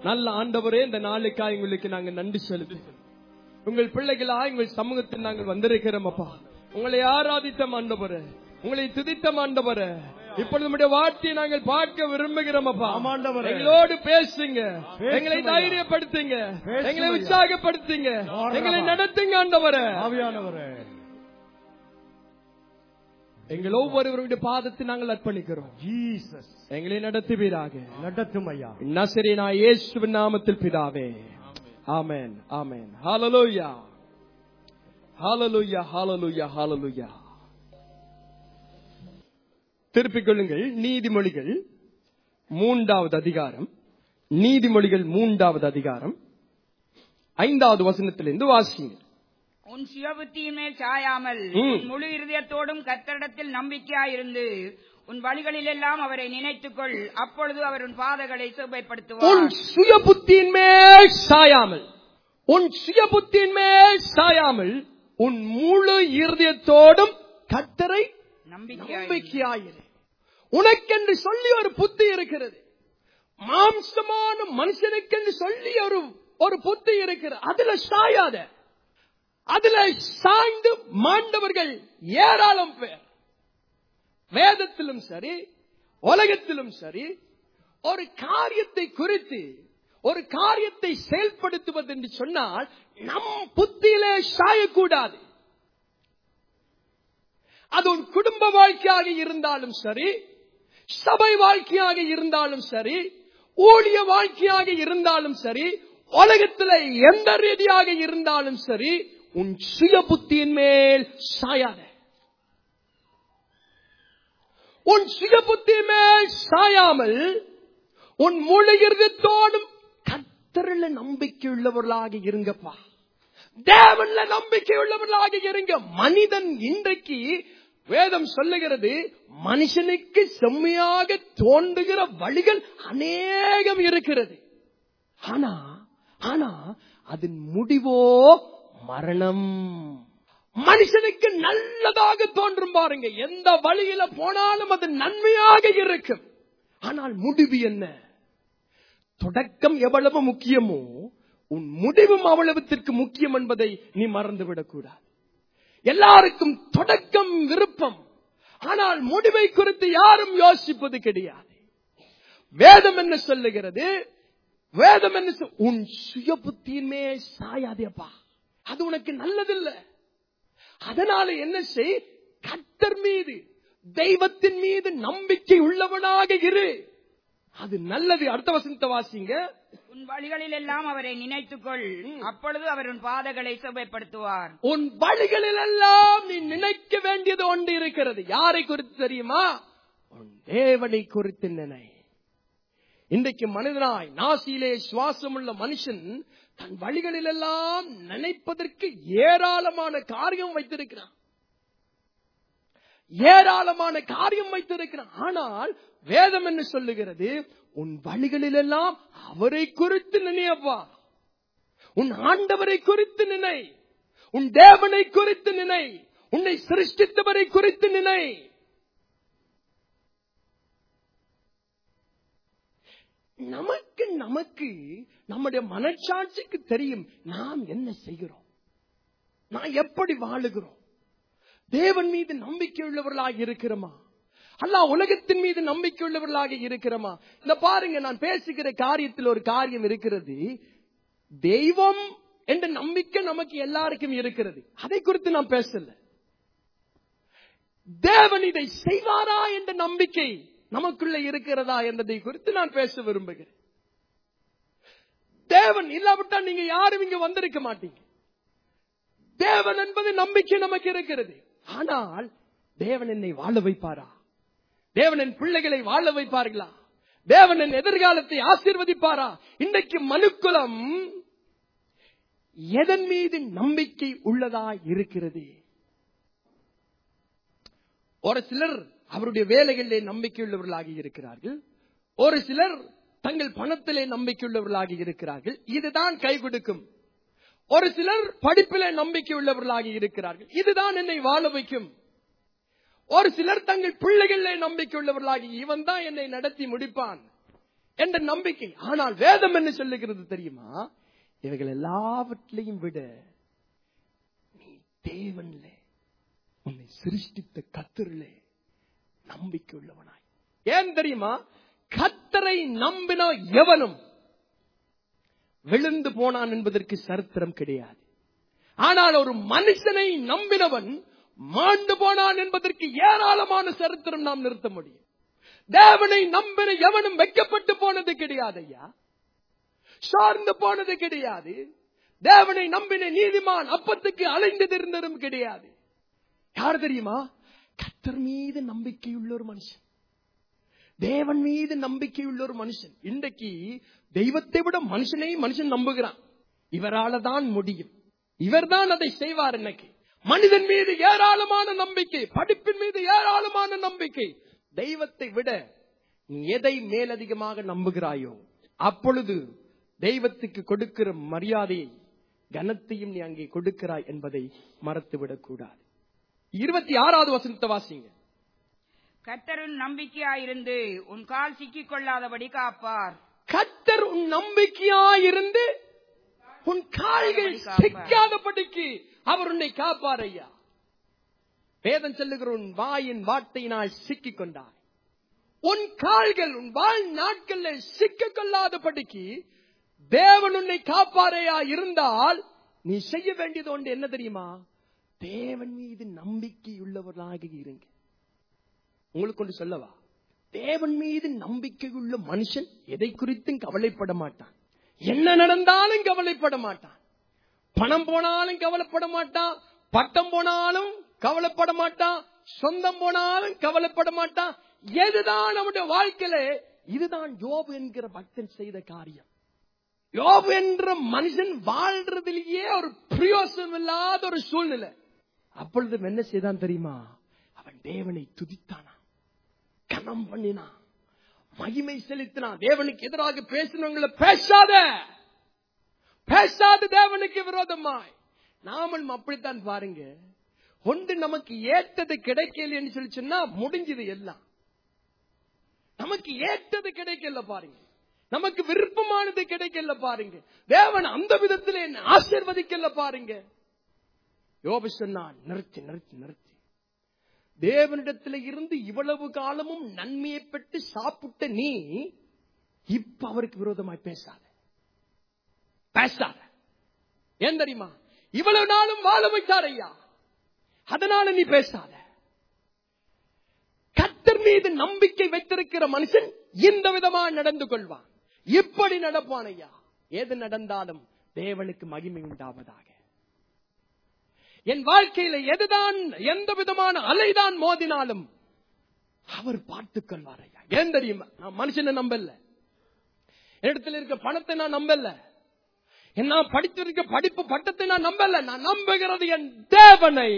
நல்ல ஆண்டவரே, இந்த நாளுக்காக உங்களுக்கு நாங்க நன்றி செலுத்துகிறோம். உங்கள் பிள்ளைகளாக உங்கள் சமூகத்தில் நாங்கள் வந்திருக்கிறோம் அப்பா. உங்களை ஆராதித்த ஆண்டவரே, உங்களை துதித்த ஆண்டவரே, இப்பொழுது நம்முடைய வார்த்தையை நாங்கள் பார்க்க விரும்புகிறோம் அப்பா. எங்களோடு பேசுங்க, எங்களை தைரியப்படுத்துங்க, எங்களை உற்சாகப்படுத்துங்க, எங்களை நடத்துங்க ஆண்டவரே. ஆவியானவரே, எங்கள் ஒவ்வொருவருடைய பாதத்தை நாங்கள் அர்ப்பணிக்கிறோம். ஜீசஸ் எங்களை நடத்துவீராக. நடத்தும் ஐயா, நசரேனா இயேசுவின் நாமத்தில் பிதாவே. ஆமென், ஆமென். ஹல்லேலூயா, ஹல்லேலூயா, ஹல்லேலூயா, ஹல்லேலூயா. திருப்பிக் கொள்ளுங்கள். நீதிமொழிகள் 3வது அதிகாரம், நீதிமொழிகள் 3வது அதிகாரம் 5வது வசனத்திலிருந்து வாசிங்க. உன் சுயபுத்தியின் மேல் சாயாமல் முழு இருதயத்தோடும் கர்த்தரிடத்தில் நம்பிக்கையாயிருந்து உன் வழிகளில் எல்லாம் அவரை நினைத்துக்கொள், அப்பொழுது அவர் உன் பாதைகளை செவ்வைப்படுத்துவார். உன் சுயபுத்தியின் மேல் சாயாமல், உன் சுயபுத்தியின் மேல் சாயாமல் உன் முழு இருதயத்தோடும் கர்த்தரை நம்பிக்கையாயிரு. உனக்கென்று சொல்லி ஒரு புத்தி இருக்கிறது. மாம்சமான மனுஷனுக்கென்று சொல்லி ஒரு புத்தி இருக்கிறது. அதுல சாயாத, அதுல சாய்ந்து மாண்டவர்கள் ஏராளம் பேர். வேதத்திலும் சரி, உலகத்திலும் சரி, ஒரு காரியத்தை குறித்து ஒரு காரியத்தை செயல்படுத்துவது என்று சொன்னால் நம் புத்தியிலே சாயக்கூடாது. அது உன் குடும்ப வாழ்க்கையாக இருந்தாலும் சரி, சபை வாழ்க்கையாக இருந்தாலும் சரி, ஊழிய வாழ்க்கையாக இருந்தாலும் சரி, உலகத்தில் எந்த ரீதியாக இருந்தாலும் சரி, உன் சுய புத்தியின் மேல் சாயாத. உன் சுய புத்தியின் மேல் சாயாமல் உன் முழு இருதயத்தோடும் கர்த்தரில் நம்பிக்கை உள்ளவர்களாக இருங்கப்பா. தேவன்ல நம்பிக்கை உள்ளவர்களாக இருங்க. மனிதன் இன்றைக்கு வேதம் சொல்லுகிறது, மனுஷனுக்கு செம்மையாக தோன்றுகிற வழிகள் அநேகம் இருக்கிறது. ஆனா அதன் முடிவோ மரணம். மனுஷனுக்கு நல்லதாக தோன்றும் பாருங்க, எந்த வழியில போனாலும் அது நன்மையாக இருக்கும். ஆனால் முடிவு என்ன? தொடக்கம் எவ்வளவு முக்கியமோ உன் முடிவும் அவ்வளவுத்திற்கு முக்கியம் என்பதை நீ மறந்துவிடக் கூடாது. எல்லாருக்கும் தொடக்கம் விருப்பம், ஆனால் முடிவை குறித்து யாரும் யோசிப்பது கிடையாது. வேதம் என்ன சொல்லுகிறது? வேதம் என்ன? உன் சுய புத்தியின் மேல் சாயாதேப்பா, அது உனக்கு நல்லதில்லை. அதனால என்ன செய்? கர்த்தர் மீது, தெய்வத்தின் மீது நம்பிக்கை உள்ளவனாக இரு. அது நல்லது. அடுத்த வசனத்தை வாசிங்க. உன் வழிகளில் எல்லாம் அவரை நினைத்துக்கொள், அப்பொழுது அவர் உன் பாதைகளை செவ்வைப்படுத்துவார். உன் வழிகளில் எல்லாம் நீ நினைக்க வேண்டியது ஒன்று இருக்கிறது. யாரை குறித்து தெரியுமா? உன் தேவனை குறித்து நினை. இன்றைக்கு மனிதனாய் நாசியிலே சுவாசம் உள்ள மனுஷன் தன் வழிகளில் எல்லாம் நினைப்பதற்கு ஏராளமான காரியம் வைத்திருக்கிறான், ஏராளமான காரியம் வைத்திருக்கிறான். ஆனால் வேதம் என்ன சொல்லுகிறது? உன் வழிகளில் எல்லாம் அவரை குறித்து நினைப்பா. உன் ஆண்டவரை குறித்து நினை, உன் தேவனை குறித்து நினை, உன்னை சிருஷ்டித்தவரை குறித்து நினை. நமக்கு நம்முடைய மனச்சாட்சிக்கு தெரியும் நாம் என்ன செய்கிறோம், நான் எப்படி வாழுகிறோம். தேவன் மீது நம்பிக்கை உள்ளவர்களாக இருக்கிறோமா? அல்லாஹ் உலகத்தின் மீது நம்பிக்கை உள்ளவர்களாக இருக்கிறோமா? இந்த பாருங்க, நான் பேசுகிற காரியத்தில் ஒரு காரியம் இருக்கிறது. தெய்வம் என்ற நம்பிக்கை நமக்கு எல்லாருக்கும் இருக்கிறது. அதை குறித்து நான் பேசல. தேவன் இதை செய்வாரா என்ற நம்பிக்கை நமக்குள்ள இருக்கிறதா என்பதை குறித்து நான் பேச விரும்புகிறேன். தேவன் இல்லாவிட்டால் நீங்க யாரும் இங்க வந்திருக்க மாட்டீங்க. தேவன் என்பது நம்பிக்கை நமக்கு இருக்கிறது. ஆனால் தேவன் என்னை வாழ வைப்பாரா? தேவன் என் பிள்ளைகளை வாழ வைப்பார்களா? தேவன் என் எதிர்காலத்தை ஆசீர்வதிப்பாரா? இன்றைக்கு மனுக்குலம் எதன் மீது நம்பிக்கை உள்ளதா இருக்கிறது? ஒரு சிலர் அவருடைய வேலைகளிலே நம்பிக்கை உள்ளவர்களாக இருக்கிறார்கள். ஒரு சிலர் தங்கள் பணத்திலே நம்பிக்கை உள்ளவர்களாக இருக்கிறார்கள், இதுதான் கை கொடுக்கும். ஒரு சிலர் படிப்பிலே நம்பிக்கை உள்ளவர்களாக இருக்கிறார்கள், இதுதான் என்னை வாழ வைக்கும். ஒரு சிலர் தங்கள் பிள்ளைகளிலே நம்பிக்கை உள்ளவர்களாக, இவன் தான் என்னை நடத்தி முடிப்பான், என்ற நம்பிக்கை. ஆனால் வேதம் என்ன சொல்லுகிறது தெரியுமா? இவைகள் எல்லாவற்றையும் விட நீ தேவன்ல, உன்னை சிருஷ்டித்த கர்த்தரிலே நம்பிக்கை உள்ளவனாய். ஏன் தெரியுமா? கர்த்தரை நம்பின எவனும் விழுந்து போனான் என்பதற்கு சரித்திரம் கிடையாது. ஆனால் ஒரு மனுஷனை நம்பினவன் மாண்டு போனான் என்பதற்கு ஏராளமான சரித்திரம் நாம் நிறுத்த முடியும். தேவனை நம்பின எவனும் வெட்கப்பட்டு போனது கிடையாது ஐயா, சார்ந்து போனது கிடையாது. தேவனை நம்பின நீதிமான் அப்பத்துக்கு அலைந்திருந்ததும் கிடையாது. யார் தெரியுமா? கர்த்தர் மீது நம்பிக்கையுள்ள ஒரு மனுஷன், தேவன் மீது நம்பிக்கையுள்ள ஒரு மனுஷன். இன்றைக்கு தெய்வத்தை விட மனுஷனை மனுஷன் நம்புகிறான். இவரால தான் முடியும், இவர்தான் அதை செய்வார். இன்னைக்கு மனிதன் மீது ஏராளமான நம்பிக்கை, படிப்பின் மீது ஏராளமான நம்பிக்கை. தெய்வத்தை விட நீ எதை மேலதிகமாக நம்புகிறாயோ அப்பொழுது தெய்வத்துக்கு கொடுக்கிற மரியாதையை கனத்தையும் நீ அங்கே கொடுக்கிறாய் என்பதை மறந்துவிடக் கூடாது. 26வது வசனத்தை வாசிங்க. கர்த்தரின் நம்பிக்கையாயிருந்து உன் கால் சிக்கிக் கொள்ளாதபடி காப்பார். கர்த்தர் உன் நம்பிக்கையாயிருந்து உன் கால்கள் சிக்காதபடிக்கு அவர் உன்னை காப்பார் ஐயா. வேதம் சொல்லுகிற உன் வாயின் வார்த்தையினால் சிக்கிக் கொண்டாய். உன் கால்கள் உன் வாழ் நாட்களில் சிக்கிக் கொள்ளாதபடிக்கு தேவன் உன்னை காப்பாரையா இருந்தால் நீ செய்ய வேண்டியது ஒன்று என்ன தெரியுமா? தேவன் மீது நம்பிக்கை உள்ளவர்களாக இருங்க. உங்களுக்கு ஒன்று சொல்லவா? தேவன் மீது நம்பிக்கை உள்ள மனுஷன் எதை குறித்தும் கவலைப்பட மாட்டான். என்ன நடந்தாலும் கவலைப்பட மாட்டான். பணம் போனாலும் கவலைப்பட மாட்டான். பட்டம் போனாலும் கவலைப்பட மாட்டான். சொந்தம் போனாலும் கவலைப்பட மாட்டான். எதுதான் நம்முடைய வாழ்க்கையில, இதுதான் யோபு என்கிற பக்தன் செய்த காரியம். யோபு என்ற மனுஷன் வாழ்றதிலேயே ஒரு பிரயோசனம் இல்லாத ஒரு சூழ்நிலை. அப்பொழுது என்ன செய்தான் தெரியுமா? அவன் தேவனை துதித்தானா, கனம் பண்ணினான், மகிமை செலுத்தினான். தேவனுக்கு எதிராக பேசினவங்களை பேசாத தேவனுக்கு விரோதமாய். நாமும் அப்படித்தான் பாருங்க. ஒன்று நமக்கு ஏற்றது கிடைக்கலன்னு சொல்லி சொன்னா முடிஞ்சது எல்லாம். நமக்கு ஏற்றது கிடைக்கல பாருங்க, நமக்கு விருப்பமானது கிடைக்கல பாருங்க, தேவன் அந்த விதத்தில் என்ன ஆசீர்வதிக்கல பாருங்க. யோபு சொன்னான், நிறுத்தி நிறுத்தி நிறுத்தி, தேவனிடத்தில் இருந்து இவ்வளவு காலமும் நன்மையை பெற்று சாப்பிட்ட நீ இப்ப அவருக்கு விரோதமாய் பேசாத. ஏன் தெரியுமா? இவ்வளவு நாளும் வாழ வைத்தார் ஐயா, அதனால நீ பேசாத. கர்த்தர் மீது நம்பிக்கை வைத்திருக்கிற மனுஷன் இந்த விதமா நடந்து கொள்வான், இப்படி நடப்பான் ஐயா. எது நடந்தாலும் தேவனுக்கு மகிமை உண்டாவதாக. என் வாழ்க்கையில எதுதான், எந்த விதமான அலைதான் மோதினாலும் அவர் பார்த்துக் கொள்வார் ஐயா. ஏன் தெரியுமா? நான் மனுஷனை நம்பல, இடத்துல இருக்க பணத்தை நான் நம்பல, என்ன படித்திருக்க படிப்பு பட்டத்தை நான் நம்பல, நான் நம்புகிறது என் தேவனை.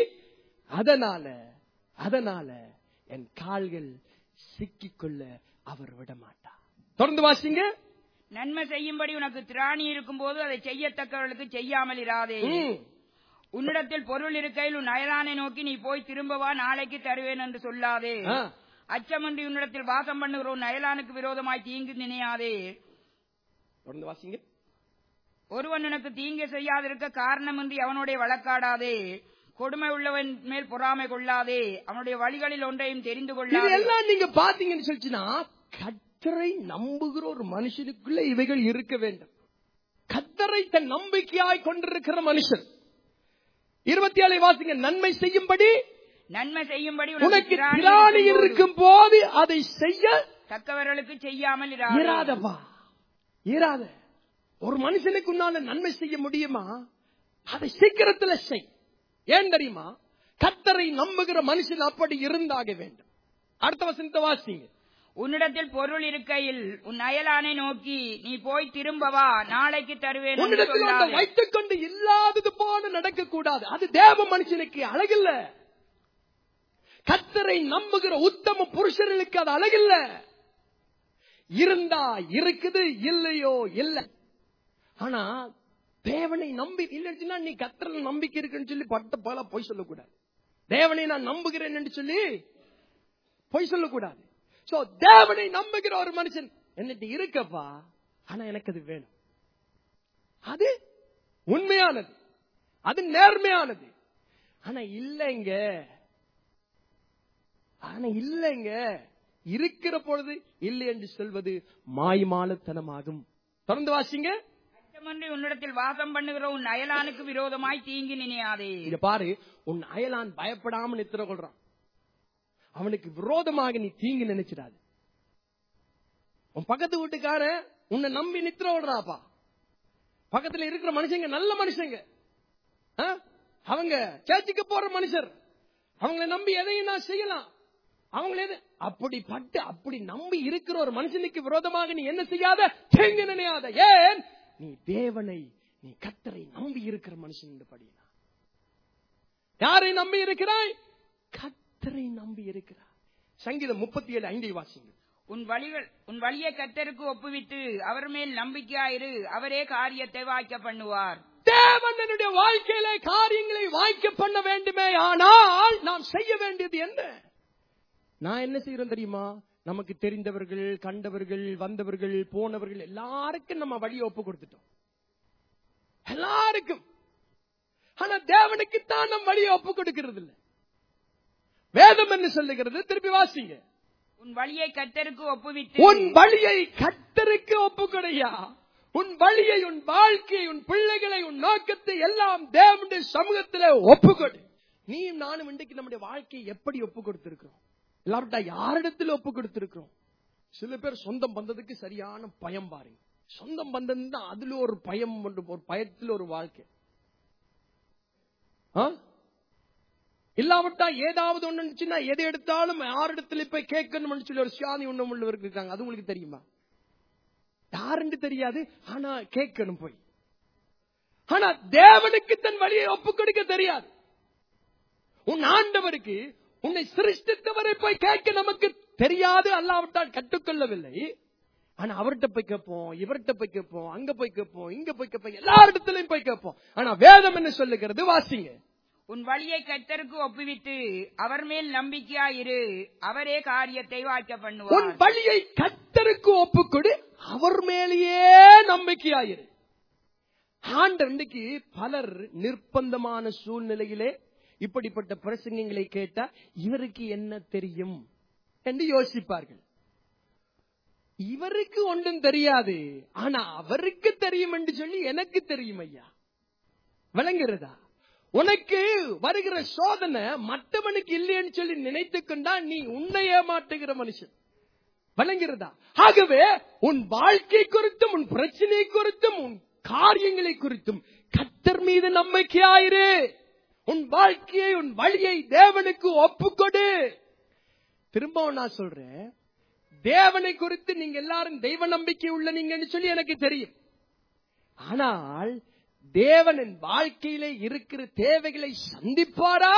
அதனால என் கால்கள் சிக்கிக்கொள்ள அவர் விட மாட்டார். தொடர்ந்து வாசிங்க. நன்மை செய்யும்படி உனக்கு திராணி இருக்கும் போது அதை செய்யத்தக்கவர்களுக்கு செய்யாமல் இராதே. உன்னிடத்தில் பொருள் இருக்கையில் உன் அயலானை நோக்கி நீ போய் திரும்பவா, நாளைக்கு தருவேன் என்று சொல்லாதே. அச்சமின்றி உன்னிடத்தில் வாசம் பண்ணுகிற உன் அயலானுக்கு விரோதமாய் தீங்கு நினையாதே. தொடர்ந்து வாசிங்க. ஒருவன் உனக்கு தீங்கு செய்யாதிருக்க காரணமின்றி அவனுடைய வழக்காடாதே. கொடுமை உள்ளவன் மேல் பொறாமை கொள்ளாதே. அவனுடைய வழிகளில் ஒன்றையும் தெரிந்து கொள்ளாதே. இதெல்லாம் நீங்க பாத்தீங்கன்னு சொல்லிச்சுன்னா, கர்த்தரை நம்புகிற ஒரு மனுஷனுக்குள்ள இவைகள் இருக்க வேண்டும். கர்த்தரை தன் நம்பிக்கையாய் கொண்டிருக்கிற மனுஷன். 27 வாசிங்க. நன்மை செய்யும்படி உனக்கு திராணி இருக்கும் போது அதை செய்ய தக்கவர்களுக்கு செய்யாமல் இராத. ஒரு மனுஷனுக்கு உன்னால நன்மை செய்ய முடியுமா? அதை சீக்கிரத்தில் செய். ஏன் தெரியுமா? கர்த்தரை நம்புகிற மனுஷன் அப்படி இருந்தாக வேண்டும். அடுத்த வசனத்தை வாசிங்க. உன்னிடத்தில் பொருள் இருக்கையில் உன் அயலானை நோக்கி நீ போய் திரும்பவா, நாளைக்கு தருவேன். உன்னிடத்தில் வைத்துக் கொண்டு இல்லாதது போல நடக்க கூடாது. அது தேவ மனுஷனுக்கு அழகில்ல. கர்த்தரை நம்புகிற உத்தம புருஷர்களுக்கு அது அழகில்ல. இருந்தா இருக்குது, இல்லையோ இல்ல. ஆனா தேவனை நம்பி இல்லைன்னா நீ கர்த்தரை நம்பிக்கை இருக்குன்னு சொல்லி பட்ட போல பொய் சொல்லக்கூடாது. தேவனை நான் நம்புகிறேன் என்று சொல்லி பொய் சொல்லக்கூடாது. தேவனை நம்புகிற ஒரு மனுஷன் என்னட்டு இருக்கப்பா, ஆனா எனக்கு அது வேணும். அது உண்மையானது, அது நேர்மையானது. ஆனா இல்லைங்க, இருக்கிற பொழுது இல்லை என்று சொல்வது மாய்மாலத்தனமாகும். தொடர்ந்து வாசிங்க. உன்னிடத்தில் வாசம் பண்ணுகிற உன் அயலானுக்கு விரோதமாய் தீங்கி நினையாதே. இங்க பாரு, உன் அயலான் பயப்படாம நித்திர கொள்றான். அவனுக்கு விரோதமாக நீ தீங்கு நினைச்சிடாது. உன் பக்கத்து வீட்டுக்கார உன்னை நம்பி நித்திர கொள்றாப்பா. பக்கத்துல இருக்கிற மனுஷங்க நல்ல மனுஷங்க, அவங்க சேர்ச்சுக்கு போற மனுஷர், அவங்களை நம்பி எதையும் நான் செய்யலாம். அவங்களே அப்படி நம்பி இருக்கிற ஒரு மனுஷனுக்கு விரோதமாக நீ என்ன செய்யாத, தீங்கு நினையாத. ஏன்? நீ தேவனை, நீ கர்த்தரை நம்பி இருக்கிற மனுஷன் என்று படினா. யாரை நம்பி இருக்கிறாய்? கர்த்தரை நம்பி இருக்கிறாய். சங்கீதம் 37:5 வாசிங்க. உன் வழியை கர்த்தருக்கு ஒப்புவித்து அவர் மேல் நம்பிக்கையாயிரு, அவரே காரியத்தை வாய்க்க பண்ணுவார். தேவன் என்னுடைய வாழ்க்கையில காரியங்களை வாய்க்க பண்ண வேண்டுமே, ஆனால் நாம் செய்ய வேண்டியது என்ன? நான் என்ன செய்யறோம் தெரியுமா? நமக்கு தெரிந்தவர்கள், கண்டவர்கள், வந்தவர்கள், போனவர்கள் எல்லாருக்கும் நம்ம வழியை ஒப்பு கொடுத்துட்டோம், எல்லாருக்கும். ஆனா தேவனுக்கு தான் நம் வழியை ஒப்பு கொடுக்கிறது இல்லை. வேதம் என்ன சொல்லுகிறது? திருப்பி வாசிங்க. உன் வழியை கர்த்தருக்கு ஒப்புவித்து, உன் வழியை கர்த்தருக்கு ஒப்புக்கொடையா. உன் வழியை, உன் வாழ்க்கையை, உன் பிள்ளைகளை, உன் நோக்கத்தை எல்லாம் தேவனுடைய சமூகத்திலே ஒப்புக்கொடு. நீயும் நானும் இன்றைக்கு நம்முடைய வாழ்க்கையை எப்படி ஒப்பு கொடுத்திருக்கிறோம்? எல்லார்ட்ட யாரிடத்தில் ஒப்பு கொடுத்திருக்கிறோம்? சில பேர் சொந்தம் பந்ததுக்கு சரியான பயம் பாருங்க. சொந்தம் பந்தம் தான் அதுல ஒரு பயம், ஒரு பயத்தில் ஒரு வாழ்க்கை. இல்லாவிட்டா ஏதாவது ஒண்ணுச்சுன்னா எதை எடுத்தாலும் யாரிடத்துல போய் கேட்கணும்னு சொல்லி ஒரு சாதி ஒண்ணு உள்ளவர்கள் இருக்காங்க. அது உங்களுக்கு தெரியுமா? யாருன்னு தெரியாது, ஆனா கேட்கணும் போய். ஆனா தேவனுக்கு தன் வழியை ஒப்புக் கொடுக்க தெரியாது. உன் ஆண்டவருக்கு, உன்னை சிருஷ்டித்தவரை போய் கேட்க நமக்கு தெரியாது, அல்லாவிட்டால் கற்றுக்கொள்ளவில்லை. ஆனா அவர்கிட்ட போய் கேட்போம், இவர்கிட்ட போய் கேட்போம், அங்க போய் கேட்போம், இங்க போய் கேட்போம், எல்லாரிடத்திலையும் போய் கேட்போம். ஆனா வேதம் என்ன சொல்லுகிறது? வாசிங்க. உன் வழியை கர்த்தருக்கு ஒப்புவித்து அவர் மேல் நம்பிக்கையாயிரு, அவரே காரியத்தை வாய்க்க பண்ணுவார். உன் வழியை கர்த்தருக்கு ஒப்புக்கொடு, அவர் மேலேயே நம்பிக்கையாயிரு. ஆண்டவர் இன்னைக்கு பலர் நிர்பந்தமான சூழ்நிலையிலே இப்படிப்பட்ட பிரசங்கங்களை கேட்டா இவருக்கு என்ன தெரியும் என்று யோசிப்பார்கள். இவருக்கு ஒன்றும் தெரியாது, ஆனா அவருக்கு தெரியும் என்று சொல்லி எனக்கு தெரியும் ஐயா. விளங்குறதா? உனக்கு வருகிற சோதனை மற்றவனுக்கு இல்லைன்னு சொல்லி நினைத்துக் கொண்டா நீ உன்னை ஏமாற்றுகிற மனுஷன். விளங்குறதா? ஆகவே உன் வாழ்க்கை குறித்தும், உன் பிரச்சனை குறித்தும், உன் காரியங்களை குறித்தும் கர்த்தர் மீது நம்பிக்கையாயிரு. உன் வாழ்க்கையை, உன் வழியை தேவனுக்கு ஒப்புக்கொடு. திரும்பவும் நான் சொல்றேன், தேவனை குறித்து நீங்க எல்லாரும் தெய்வ நம்பிக்கை உள்ள நீங்கன்னு சொல்லி எனக்கு தெரியும். ஆனால் தேவன் என் வாழ்க்கையிலே இருக்கிற தேவைகளை சந்திப்பாரா?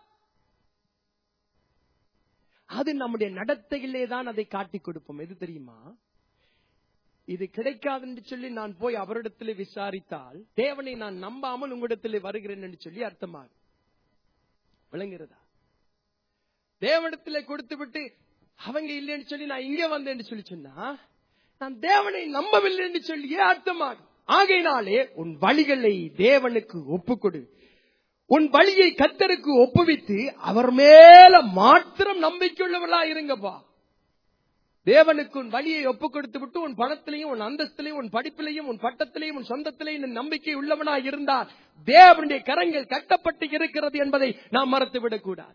அது நம்முடைய நடத்தையிலே தான் அதை காட்டிக் கொடுப்போம். எது தெரியுமா? இது கிடைக்காது என்று சொல்லி நான் போய் அவரிடத்தில் விசாரித்தால் தேவனை நான் நம்பாமல் உங்களிடத்தில் வருகிறேன் என்று சொல்லி அர்த்தமாகும். விளங்குகிறதா? தேவனிடத்தில் கொடுத்து விட்டு அவங்க இல்லைன்னு சொல்லி நான் இங்க வந்தேன் சொல்லி சொன்னா நான் தேவனை நம்பவில்லை என்று சொல்லியே அர்த்தமாகும். ஆகையினாலே உன் வழிகளை தேவனுக்கு ஒப்புக்கொடு. உன் வழியை கர்த்தருக்கு ஒப்புவித்து அவர் மேல மாத்திரம் நம்பிக்கையுள்ளவர்களா இருங்கப்பா. தேவனுக்கு உன் வழியை ஒப்புக் கொடுத்து விட்டு உன் பணத்திலையும், உன் அந்தஸ்திலையும், உன் படிப்பிலையும், உன் பட்டத்திலையும், உன் சொந்தத்திலையும் நம்பிக்கை உள்ளவனா இருந்தால் தேவனுடைய கரங்கள் கட்டப்பட்டு இருக்கிறது என்பதை நாம் மறந்துவிடக் கூடாது.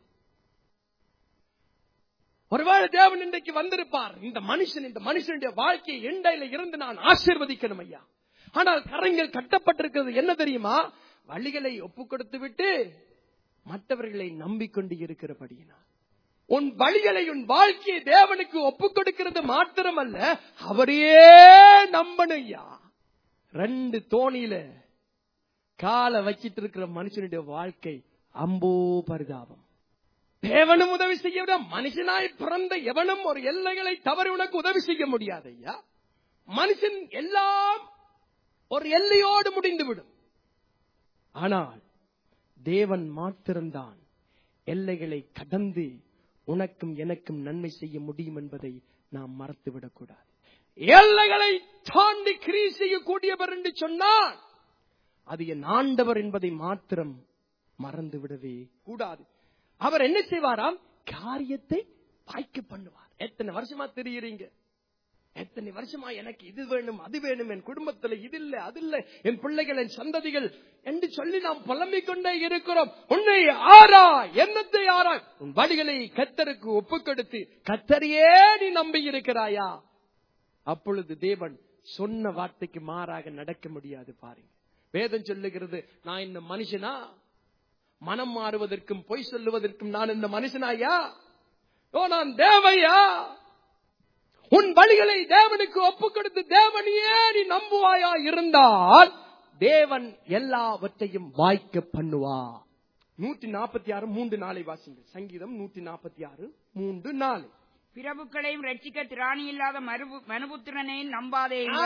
ஒருவேளை தேவன் இன்றைக்கு வந்திருப்பார், இந்த மனுஷனுடைய வாழ்க்கையை எண்டையில இருந்து நான் ஆசீர்வதிக்கணும் ஐயா. ஆனால் கரங்கள் கட்டப்பட்டிருக்கிறது என்ன தெரியுமா? வழிகளை ஒப்புக் கொடுத்து விட்டு மற்றவர்களை நம்பிக்கொண்டு இருக்கிறபடியினால் உன் வழிகளை, உன் வாழ்க்கையை தேவனுக்கு ஒப்புக் கொடுக்கிறது மாத்திரமல்ல, அவரையே நம்பணும்யா. 2 தோணியில காலை வச்சிட்டு இருக்கிற மனுஷனுடைய வாழ்க்கை அம்போ பரிதாபம். தேவனும் உதவி செய்ய விட மனுஷனாய் பிறந்த எவனும் ஒரு எல்லைகளை தவறி உனக்கு உதவி செய்ய முடியாது ஐயா. மனுஷன் எல்லாம் ஒரு எல்லையோடு முடிந்துவிடும். ஆனால் தேவன் மாத்திரம்தான் எல்லைகளை கடந்து உனக்கும் எனக்கும் நன்மை செய்ய முடியும் என்பதை நாம் மறந்துவிடக் கூடாது. எல்லைகளை தாண்டி கிரியை செய்யக்கூடியவர் என்று சொன்னார், அது என் ஆண்டவர் என்பதை மாத்திரம் மறந்து விடவே கூடாது. அவர் என்ன செய்வாராம்? காரியத்தை வாய்க்க பண்ணுவார். எத்தனை வருஷமா தெரியுறீங்க, எத்தனை வருஷமா எனக்கு இது வேணும் அது வேணும், என் குடும்பத்தில் இது இல்ல அது இல்ல, என் பிள்ளைகள் என் சந்ததிகள் என்று சொல்லி நாம் புலம்பிக் கொண்டே இருக்கிறோம். உன்னை ஆராய், என்னத்தை ஆராய், உன் வழிகளை கர்த்தருக்கு ஒப்புக்கொடுத்து கர்த்தரையே நீ நம்பி இருக்கிறாயா? அப்பொழுது தேவன் சொன்ன வார்த்தைக்கு மாறாக நடக்க முடியாது. பாருங்க, வேதம் சொல்லுகிறது, நான் இந்த மனுஷனா? மனம் மாறுவதற்கும் பொய் சொல்லுவதற்கும் நான் இந்த மனுஷனாயா? ஓ, நான் தேவையா? உன் வழிகளை தேவனுக்கு ஒப்புக் கொடுத்து தேவனையே நீ நம்புவாயா இருந்தால் தேவன் எல்லாவற்றையும் வாய்க்க பண்ணுவார். 146 3-4 வாசிங்கள். சங்கீதம் 146 3-4. பிரபுக்களையும் ரட்சிக்க திராணி இல்லாத மனுபுத்திரனையும் நம்பாதேங்க.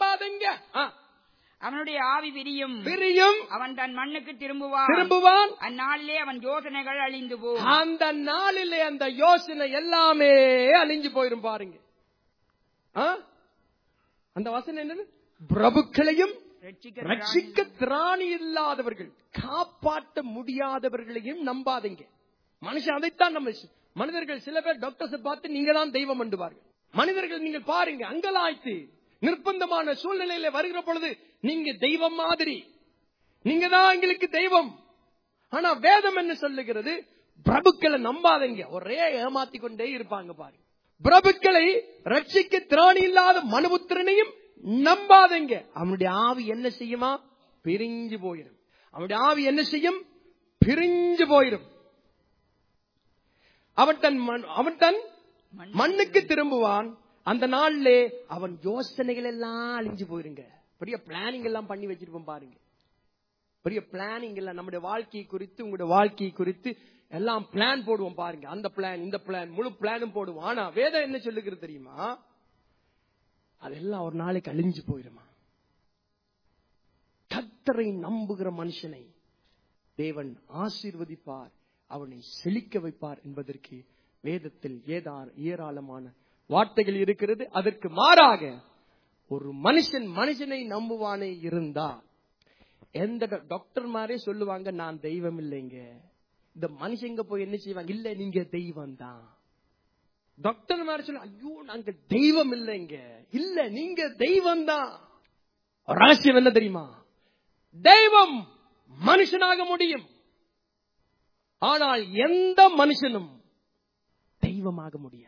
அவனுடைய ஆவி விரியும், அவன் தன் மண்ணுக்கு திரும்புவான். அந்நாளிலே அவன் யோசனைகள் அழிந்து போகும். அந்த நாளிலே அந்த யோசனை எல்லாமே அழிஞ்சு போயிரும். பாருங்க, அந்த வசனம் என்னது? பிரபுக்களையும் ரட்சிக்க திராணி இல்லாதவர்கள், காப்பாற்ற முடியாதவர்களையும் நம்பாதீங்க. மனுஷன் அதைத்தான் நம்ம மனிதர்கள் சில பேர் டாக்டர்ஸ் பார்த்து நீங்க தான் தெய்வம் என்றுவார்கள். மனிதர்கள் நீங்கள் பாருங்க, அங்கலாய்த்து நிர்பந்தமான சூழ்நிலையில வருகிற பொழுது நீங்க தெய்வம் மாதிரி, நீங்க தான் எங்களுக்கு தெய்வம். ஆனா வேதம் என்ன சொல்லுகிறது? பிரபுக்களை நம்பாதீங்க. ஒரே ஏமாத்தி கொண்டே இருப்பாங்க. பாருங்க, பிரபுக்களை ரட்சிக்க திராணி இல்லாத மனுபுத்திரனையும் நம்பாதீங்க. அவனுடைய ஆவி என்ன செய்யுமா? பிரிஞ்சு போயிடும். அவனுடைய ஆவி என்ன செய்யும்? பிரிஞ்சு போயிடும். அவன் தன் மண்ணுக்கு திரும்புவான். அந்த நாளிலே அவன் யோசனைகள் எல்லாம் அழிஞ்சு போயிருங்க. பெரிய பிளானிங் எல்லாம் பண்ணி வச்சிருப்போம். பாருங்க, பெரிய பிளானிங் எல்லாம் நம்முடைய வாழ்க்கையை குறித்து, உங்களுடைய வாழ்க்கையை குறித்து எல்லாம் பிளான் போடுவோம். பாருங்க, அந்த பிளான் இந்த பிளான் முழு பிளானும் போடுவோம். ஆனா வேதம் என்ன சொல்லுகிறது தெரியுமா? அதெல்லாம் ஒரு நாளைக்கு அழிஞ்சு போயிருமா. கர்த்தரை நம்புகிற மனுஷனை தேவன் ஆசீர்வதிப்பார், அவனை செழிக்க வைப்பார் என்பதற்கு வேதத்தில் ஏராளமான வார்த்தைகள் இருக்கிறது. அதற்கு மாறாக ஒரு மனுஷனை நம்புவானே இருந்தா, எந்த டாக்டர் மாதிரியே சொல்லுவாங்க, நான் தெய்வம் இல்லைங்க. இந்த மனுஷங்க போய் என்ன செய்வாங்க? இல்ல நீங்க தெய்வம் தான். டாக்டர் மாதிரி சொல்ல, ஐயோ நாங்க தெய்வம் இல்லைங்க. இல்ல நீங்க தெய்வம் தான். ரகசியம் என்ன தெரியுமா? தெய்வம் மனுஷனாக முடியும், ஆனால் எந்த மனுஷனும் தெய்வமாக முடியாது.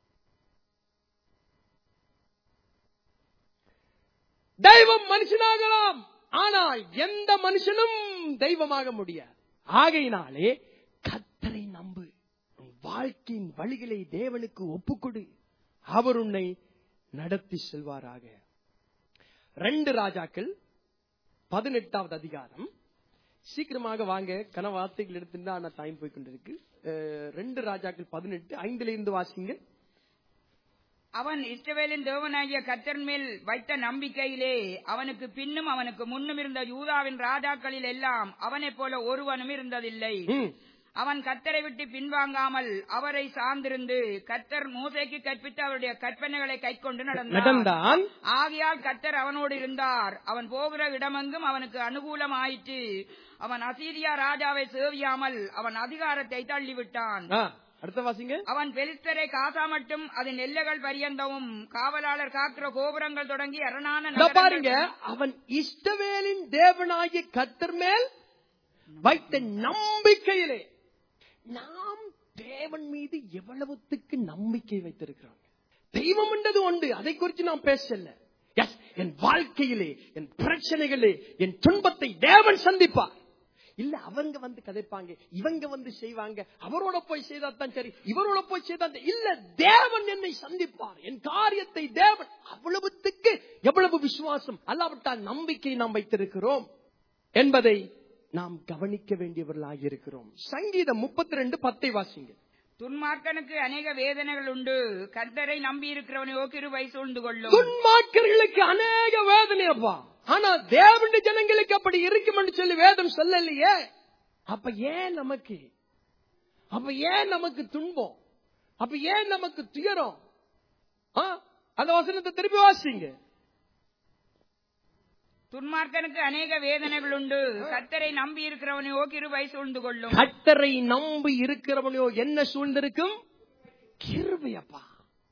தெய்வம் மனுஷனாகலாம், ஆனால் எந்த மனுஷனும் தெய்வமாக முடியாது. ஆகையினாலே கர்த்தரை நம்பு, வாழ்க்கையின் வழிகளை தேவனுக்கு ஒப்புக்கொடு, அவர் உன்னை நடத்தி செல்வாராக. 2 ராஜாக்கள் 18வது அதிகாரம். சீக்கிரமாக வாங்க, கனவார்த்தைகள் எடுத்துட்டா ஆனா டைம் போய் கொண்டிருக்கு. 2 ராஜாக்கள் 18 5 வாசிங்க. அவன் இஸ்ரவேலின் தேவனாகிய கர்த்தர் மேல் வைத்த நம்பிக்கையிலே அவனுக்கு பின்னும் அவனுக்கு முன்னும் இருந்த யூதாவின் ராஜாக்களில் எல்லாம் அவனைப் போல ஒருவனும் இருந்ததில்லை. அவன் கர்த்தரை விட்டு பின்வாங்காமல் அவரை சார்ந்திருந்து கர்த்தர் மோசேக்கு கற்பித்த அவருடைய கற்பனைகளை கைக்கொண்டு நடந்தான். ஆகையால் கர்த்தர் அவனோடு இருந்தார். அவன் போகிற இடமெங்கும் அவனுக்கு அனுகூலம் ஆயிற்று. அவன் அசீரியா ராஜாவை சேவியாமல் அவன் அதிகாரத்தை தள்ளிவிட்டான். அடுத்த வாசிங்க. அவன் பெலிஸ்தரை காசா மட்டும் அதன் எல்லைகள் பரியந்தவும் காவலாளர் காக்கிற கோபுரங்கள் தொடங்கி அரணான பாருங்க. அவன் இஸ்ரவேலின் தேவனாகிய கர்த்தர் மேல் வைத்த நம்பிக்கையிலே, நாம் தேவன் மீது எவ்வளவுக்கு நம்பிக்கை வைத்திருக்கிறோம். தெய்வம் என்றது உண்டு, அதை குறித்து நாம் பேசல. என் வாழ்க்கையிலே, என் பிரச்சனைகளே, என் துன்பத்தை தேவன் சந்திப்பார். இல்ல அவங்க வந்து கதைப்பாங்க, இவங்க வந்து செய்வாங்க, அவரோட போய் செய்தாதான் சரி, இவரோட போய் செய்தா இல்ல, தேவன் என்னை சந்திப்பார், என் காரியத்தை தேவன். அவ்வளவுக்கு எவ்வளவு விசுவாசம் அல்லாவிட்டால் நம்பிக்கை நாம் வைத்திருக்கிறோம் என்பதை நாம் கவனிக்க வேண்டியவர்களாக இருக்கிறோம். சங்கீதம் 32:10 வாசிங்க. துன்மார்க்கனுக்கு அநேக வேதனைகள் உண்டு, கர்த்தரை நம்பி இருக்கிறவனையோ கிருபை சூழ்ந்து கொள்ளும். துன்மார்க்கர்களுக்கு அநேக வேதனையப்பா, ஆனா தேவனுடைய ஜனங்களுக்கு அப்படி இருக்கும் என்று சொல்லி வேதம் சொல்லலையே. அப்ப ஏன் நமக்கு துன்பம்? அப்ப ஏன் நமக்கு துயரம்? அந்த வசனத்தை திருப்பி வாசிங்க. துன்மார்க்கனுக்கு அநேக வேதனைகள் உண்டு, கர்த்தரை நம்பி இருக்கிறவனையோ கிருபை சூழ்ந்து கொள்ளும். கர்த்தரை நம்பி இருக்கிறவனையோ என்ன சூழ்ந்திருக்கும்? கிருபையப்பா.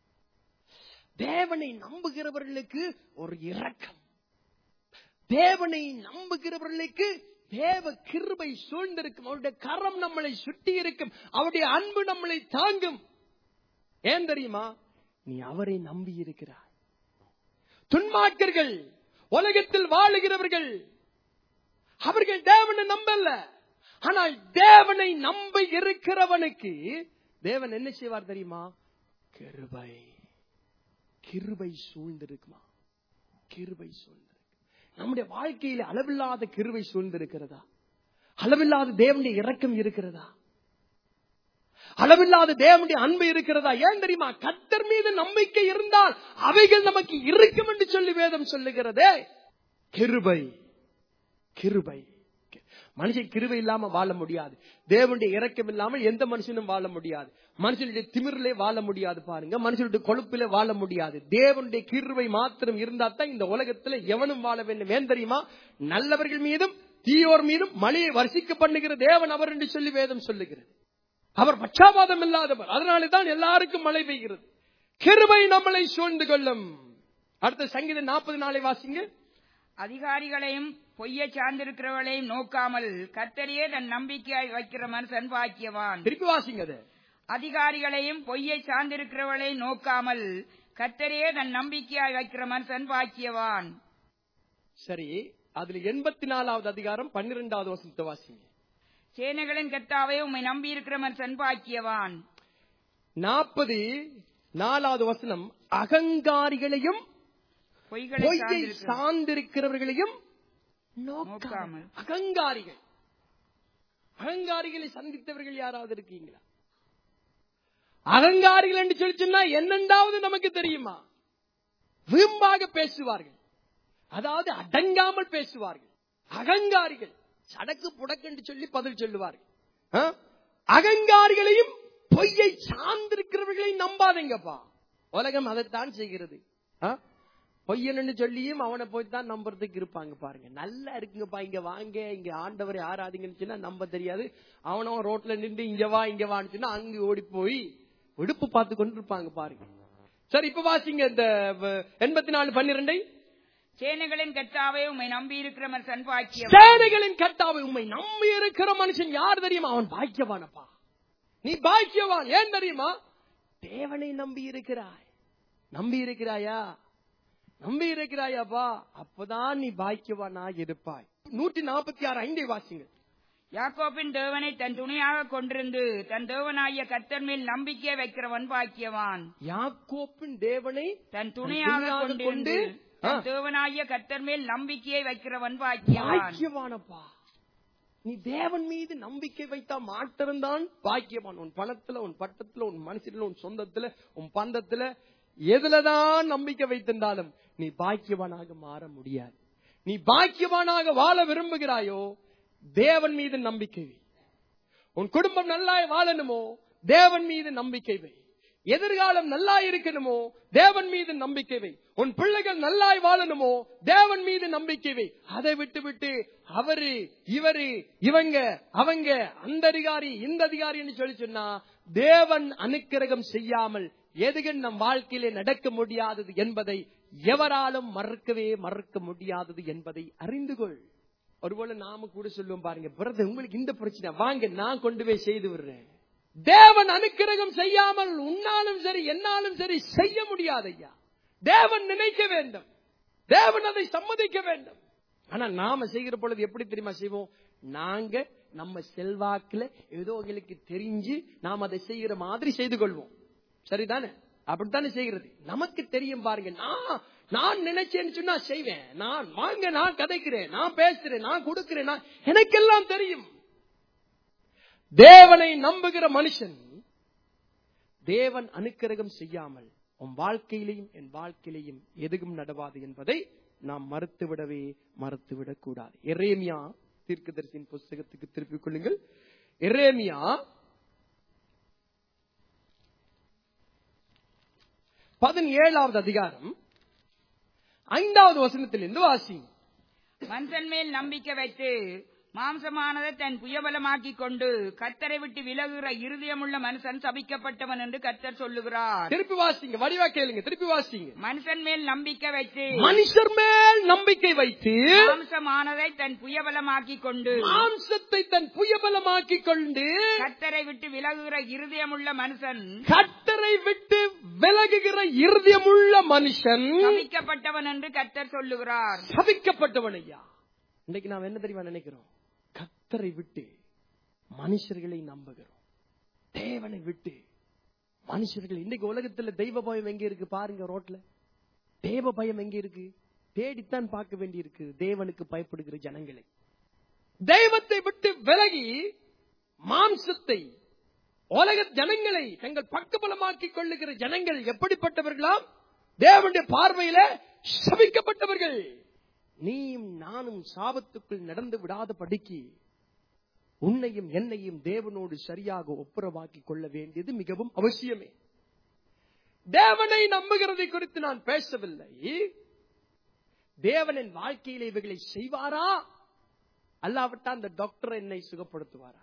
தேவனை நம்புகிறவர்களுக்கு ஒரு இரக்கம், தேவனை நம்புகிறவர்களுக்கு தேவ கிருபை சூழ்ந்திருக்கும். அவருடைய கரம் நம்மளை சுட்டி இருக்கும், அவருடைய அன்பு நம்மளை தாங்கும். ஏன் தெரியுமா? நீ அவரை நம்பி இருக்கிறாய். துன்மார்க்கர்கள், உலகத்தில் வாழுகிறவர்கள், அவர்கள் தேவனை நம்பல. ஆனால் தேவனை நம்பி இருக்கிறவனுக்கு தேவன் என்ன செய்வார் தெரியுமா? கிருபை, கிருபை சூழ்ந்திருக்குமா? கிருபை சூழ்ந்திருக்கு. நம்முடைய வாழ்க்கையில அளவில்லாத கிருபை சூழ்ந்திருக்கிறதா? அளவில்லாத தேவனுடைய இரக்கம் இருக்கிறதா? அளவில்லாத தேவனுடைய அன்பு இருக்கிறதா? ஏன் தெரியுமா? கர்த்தர் மீது நம்பிக்கை இருந்தால் அவைகள் நமக்கு இருக்கும் என்று சொல்லி வேதம் சொல்லுகிறதே. கிருபை, கிருபை. மனுஷன் கிருபை இல்லாம வாழ முடியாது. தேவனுடைய இரக்கம் இல்லாமல் எந்த மனுஷனும் வாழ முடியாது. மனுஷனுடைய திமிரிலே வாழ முடியாது. பாருங்க, மனுஷனுடைய கொழுப்பிலே வாழ முடியாது. தேவனுடைய கிருபை மாத்திரம் இருந்தா தான் இந்த உலகத்துல எவனும் வாழ வேண்டும். ஏன் தெரியுமா? நல்லவர்கள் மீதும் தீயோர் மீதும் மழையை வர்ஷிக்க பண்ணுகிற தேவன் அவர் என்று சொல்லி வேதம் சொல்லுகிறது. அவர் பட்சாபாதம் இல்லாதவர். அதனால்தான் எல்லாருக்கும் மழை பெய்கிறது. கிருபை நம்மளை சூழ்ந்து கொள்ளும். அடுத்த சங்கீதம் 40 வாசிங்க. அதிகாரிகளையும் பொய்யை சார்ந்திருக்கிறவர்களையும் நோக்காமல் கர்த்தரையே தன் நம்பிக்கையாய் வைக்கிற மனுஷன் பாக்கியவான். திருப்பி வாசிங்க. அதிகாரிகளையும் பொய்யை சார்ந்திருக்கிறவர்களையும் நோக்காமல் கர்த்தரையே தன் நம்பிக்கையாய் வைக்கிற மனுஷன் பாக்கியவான். சரி, அதுல 84வது அதிகாரம் 12வது வசனத்தை வாசிங்க. சேனைகளின் கர்த்தாவே உம்மை நம்பி இருக்கிற மனுஷன் பாக்கியவான். 44வது வசனம், அகங்காரிகளையும் பொய்யை சார்ந்திருக்கிறவர்களையும் நோக்காமல். அகங்காரிகள், அகங்காரிகளை சந்தித்தவர்கள் யாராவது இருக்கீங்களா? அகங்காரிகள் என்று சொல்லி சொன்னா என்னென்றாவது நமக்கு தெரியுமா? வீம்பாக பேசுவார்கள், அதாவது அடங்காமல் பேசுவார்கள். அகங்காரிகள் சடக்கு புடக்கு என்று சொல்லி பதில் சொல்லுவார்கள். அகங்காரிகளையும் பொய்யை சார்ந்திருக்கிறவர்களையும் நம்பாதீங்கப்பா. உலகம் அதைத்தான் செய்கிறது. பொய்யன்னு சொல்லியும் அவனை போய்தான் நம்புறதுக்கு இருப்பாங்க. பாருங்க, நல்லா இருக்குங்கப்பா, இங்க வாங்க, இங்க ஆண்டவரை ஆராதிங்கன்னு சொன்னா நம்ப தெரியாது. அவனும் ரோட்ல நின்று இங்க வா இங்க வான்னு சொன்னா அங்க ஓடி போய் விடுப்பு பார்த்து கொண்டு இருப்பாங்க. பாருங்க. சரி, இப்ப வாசிங்க இந்த 84:12. சேனைகளின் கர்த்தாவே உம்மை நம்பி இருக்கிற மனுஷன் பாக்கியவான். சேனைகளின் கர்த்தாவே உம்மை நம்பி இருக்கிற மனுஷன் யார் தெரியுமா? அவன் பாக்கியவானப்பா. நீ பாக்கியவான். ஏன் தெரியுமா? தேவனை நம்பி இருக்கிறாய். நம்பி இருக்கிறாயா? நம்பி இருக்கிறாயாப்பா, அப்பதான் நீ பாக்கியவானாக இருப்பாய். 146:5 வாசிங்க. யாக்கோபின் தேவனை தன் துணையாக கொண்டிருந்து தன் தேவனாகிய கர்த்தர் மேல் நம்பிக்கை வைக்கிறவன் பாக்கியவான். யாக்கோபின் தேவனை தன் துணையாக கொண்டு தன் தேவனாகிய கர்த்தர் மேல் நம்பிக்கையை வைக்கிறவன் பாக்கியவானப்பா. நீ தேவன் மீது நம்பிக்கை வைத்தா மாத்திரம்தான் பாக்கியவான். உன் பணத்துல, உன் பட்டத்துல, உன் மனசுல, உன் சொந்தத்துல, உன் பந்தத்துல, எதுலதான் நம்பிக்கை வைத்திருந்தாலும் நீ பாக்கியவானாக மாற முடியாது. நீ பாக்கியவானாக வாழ விரும்புகிறாயோ, தேவன் மீது நம்பிக்கை வை. உன் குடும்பம் நல்லா வாழணுமோ, தேவன் மீது நம்பிக்கை வை. எதிர்காலம் நல்லா இருக்கணுமோ, தேவன் மீது நம்பிக்கை வை. உன் பிள்ளைகள் நல்லா வாழணுமோ, தேவன் மீது நம்பிக்கை வை. அதை விட்டு விட்டு அவரு இவரு இவங்க அவங்க அந்த அதிகாரி இந்த அதிகாரி சொல்லி சொன்னா தேவன் அனுக்கிரகம் செய்யாமல் எதுகள் நம் வாழ்க்கையிலே நடக்க முடியாதது என்பதை எவராலும் மறக்க முடியாதது என்பதை அறிந்து கொள். ஒருவேளை நாம கூட சொல்லுவோம், பாருங்க பிரதர், உங்களுக்கு இந்த பிரச்சனை, வாங்க நான் கொண்டு போய் செய்து விடுறேன். தேவன் அனுக்கிரகம் செய்யாமல் உன்னாலும் சரி என்னாலும் சரி செய்ய முடியாது ஐயா. தேவன் நினைக்க வேண்டும், தேவன் அதை சம்மதிக்க வேண்டும். ஆனா நாம செய்கிற பொழுது எப்படி தெரியுமா செய்வோம்? நாங்க நம்ம செல்வாக்குல ஏதோ உங்களுக்கு தெரிஞ்சு நாம் அதை செய்கிற மாதிரி செய்து கொள்வோம். சரிதானே? அப்படித்தானே செய்கிறது. நமக்கு தெரியும் பாருங்க, நான் நினைச்சேன்னு சொன்னா செய்வேன். நான் வாங்க, நான் கதைக்கிறேன், நான் பேசுறேன், நான் கொடுக்கிறேன், எனக்கெல்லாம் தெரியும். தேவனை நம்புகிற மனுஷன் தேவன் அனுக்கிரகம் செய்யாமல் உன் வாழ்க்கையிலையும் என் வாழ்க்கையிலையும் எதுவும் நடவாது என்பதை நாம் மறுத்துவிடக் கூடாது. எரேமியா தீர்க்கதரிசியின் புஸ்தகத்துக்கு திருப்பிக் கொள்ளுங்கள். எரேமியா 17வது அதிகாரம் 5வது வசனத்திலிருந்து வாசிங்க. மனுஷன் மேல் நம்பிக்கை வைத்து மாம்சமானதை தன் புயபலமாக்கிக் கொண்டு கர்த்தரை விட்டு விலகுகிற இருதயமுள்ள மனுஷன் சபிக்கப்பட்டவன் என்று கர்த்தர் சொல்லுகிறார். திருப்பி வாசிங்க, வடிவா கேளுங்க, திருப்பி வாசிங்க. மனுஷன் மேல் நம்பிக்கை வைத்து, மனுஷர் மேல் நம்பிக்கை வைத்து மாம்சமானதை தன் புயபலமாக்கிக் கொண்டு, மாம்சத்தை தன் புயபலமாக்கிக் கொண்டு கர்த்தரை விட்டு விலகுகிற இருதயமுள்ள மனுஷன், கர்த்தரை விட்டு விலகுகிற இருதயமுள்ள மனுஷன் சபிக்கப்பட்டவன் என்று கர்த்தர் சொல்லுகிறார். சபிக்கப்பட்டவன். ஐயா, இன்னைக்கு நாம் என்ன தெரியுமா நினைக்கிறோம்? கர்த்தரை விட்டு மனுஷர்களை நம்புகிறோம், தேவனை விட்டு மனுஷர்கள். இன்னைக்கு உலகத்துல தெய்வ பயம் எங்க இருக்கு பாருங்க. ரோட்ல தேவ பயம் எங்க இருக்கு? தேடித்தான் பார்க்க வேண்டி இருக்கு. தேவனுக்கு பயப்படுகிற ஜனங்களை, தெய்வத்தை விட்டு விலகி மாம்சத்தை, உலக ஜனங்களை தங்கள் பக்கபலமாக்கிக் கொள்ளுகிற ஜனங்கள் எப்படிப்பட்டவர்களாம்? தேவனுடைய பார்வையில சபிக்கப்பட்டவர்கள். நீயும் நானும் சாபத்துக்குள் நடந்து விடாத படிக்கு உன்னையும் என்னையும் தேவனோடு சரியாக ஒப்புரவாக்கிக் கொள்ள வேண்டியது மிகவும் அவசியமே. தேவனை நம்புகிறதை குறித்து நான் பேசவில்லை. தேவனின் வாழ்க்கையில் இவைகளை செய்வாரா, அல்லாவிட்டா அந்த டாக்டர் என்னை சுகப்படுத்துவாரா?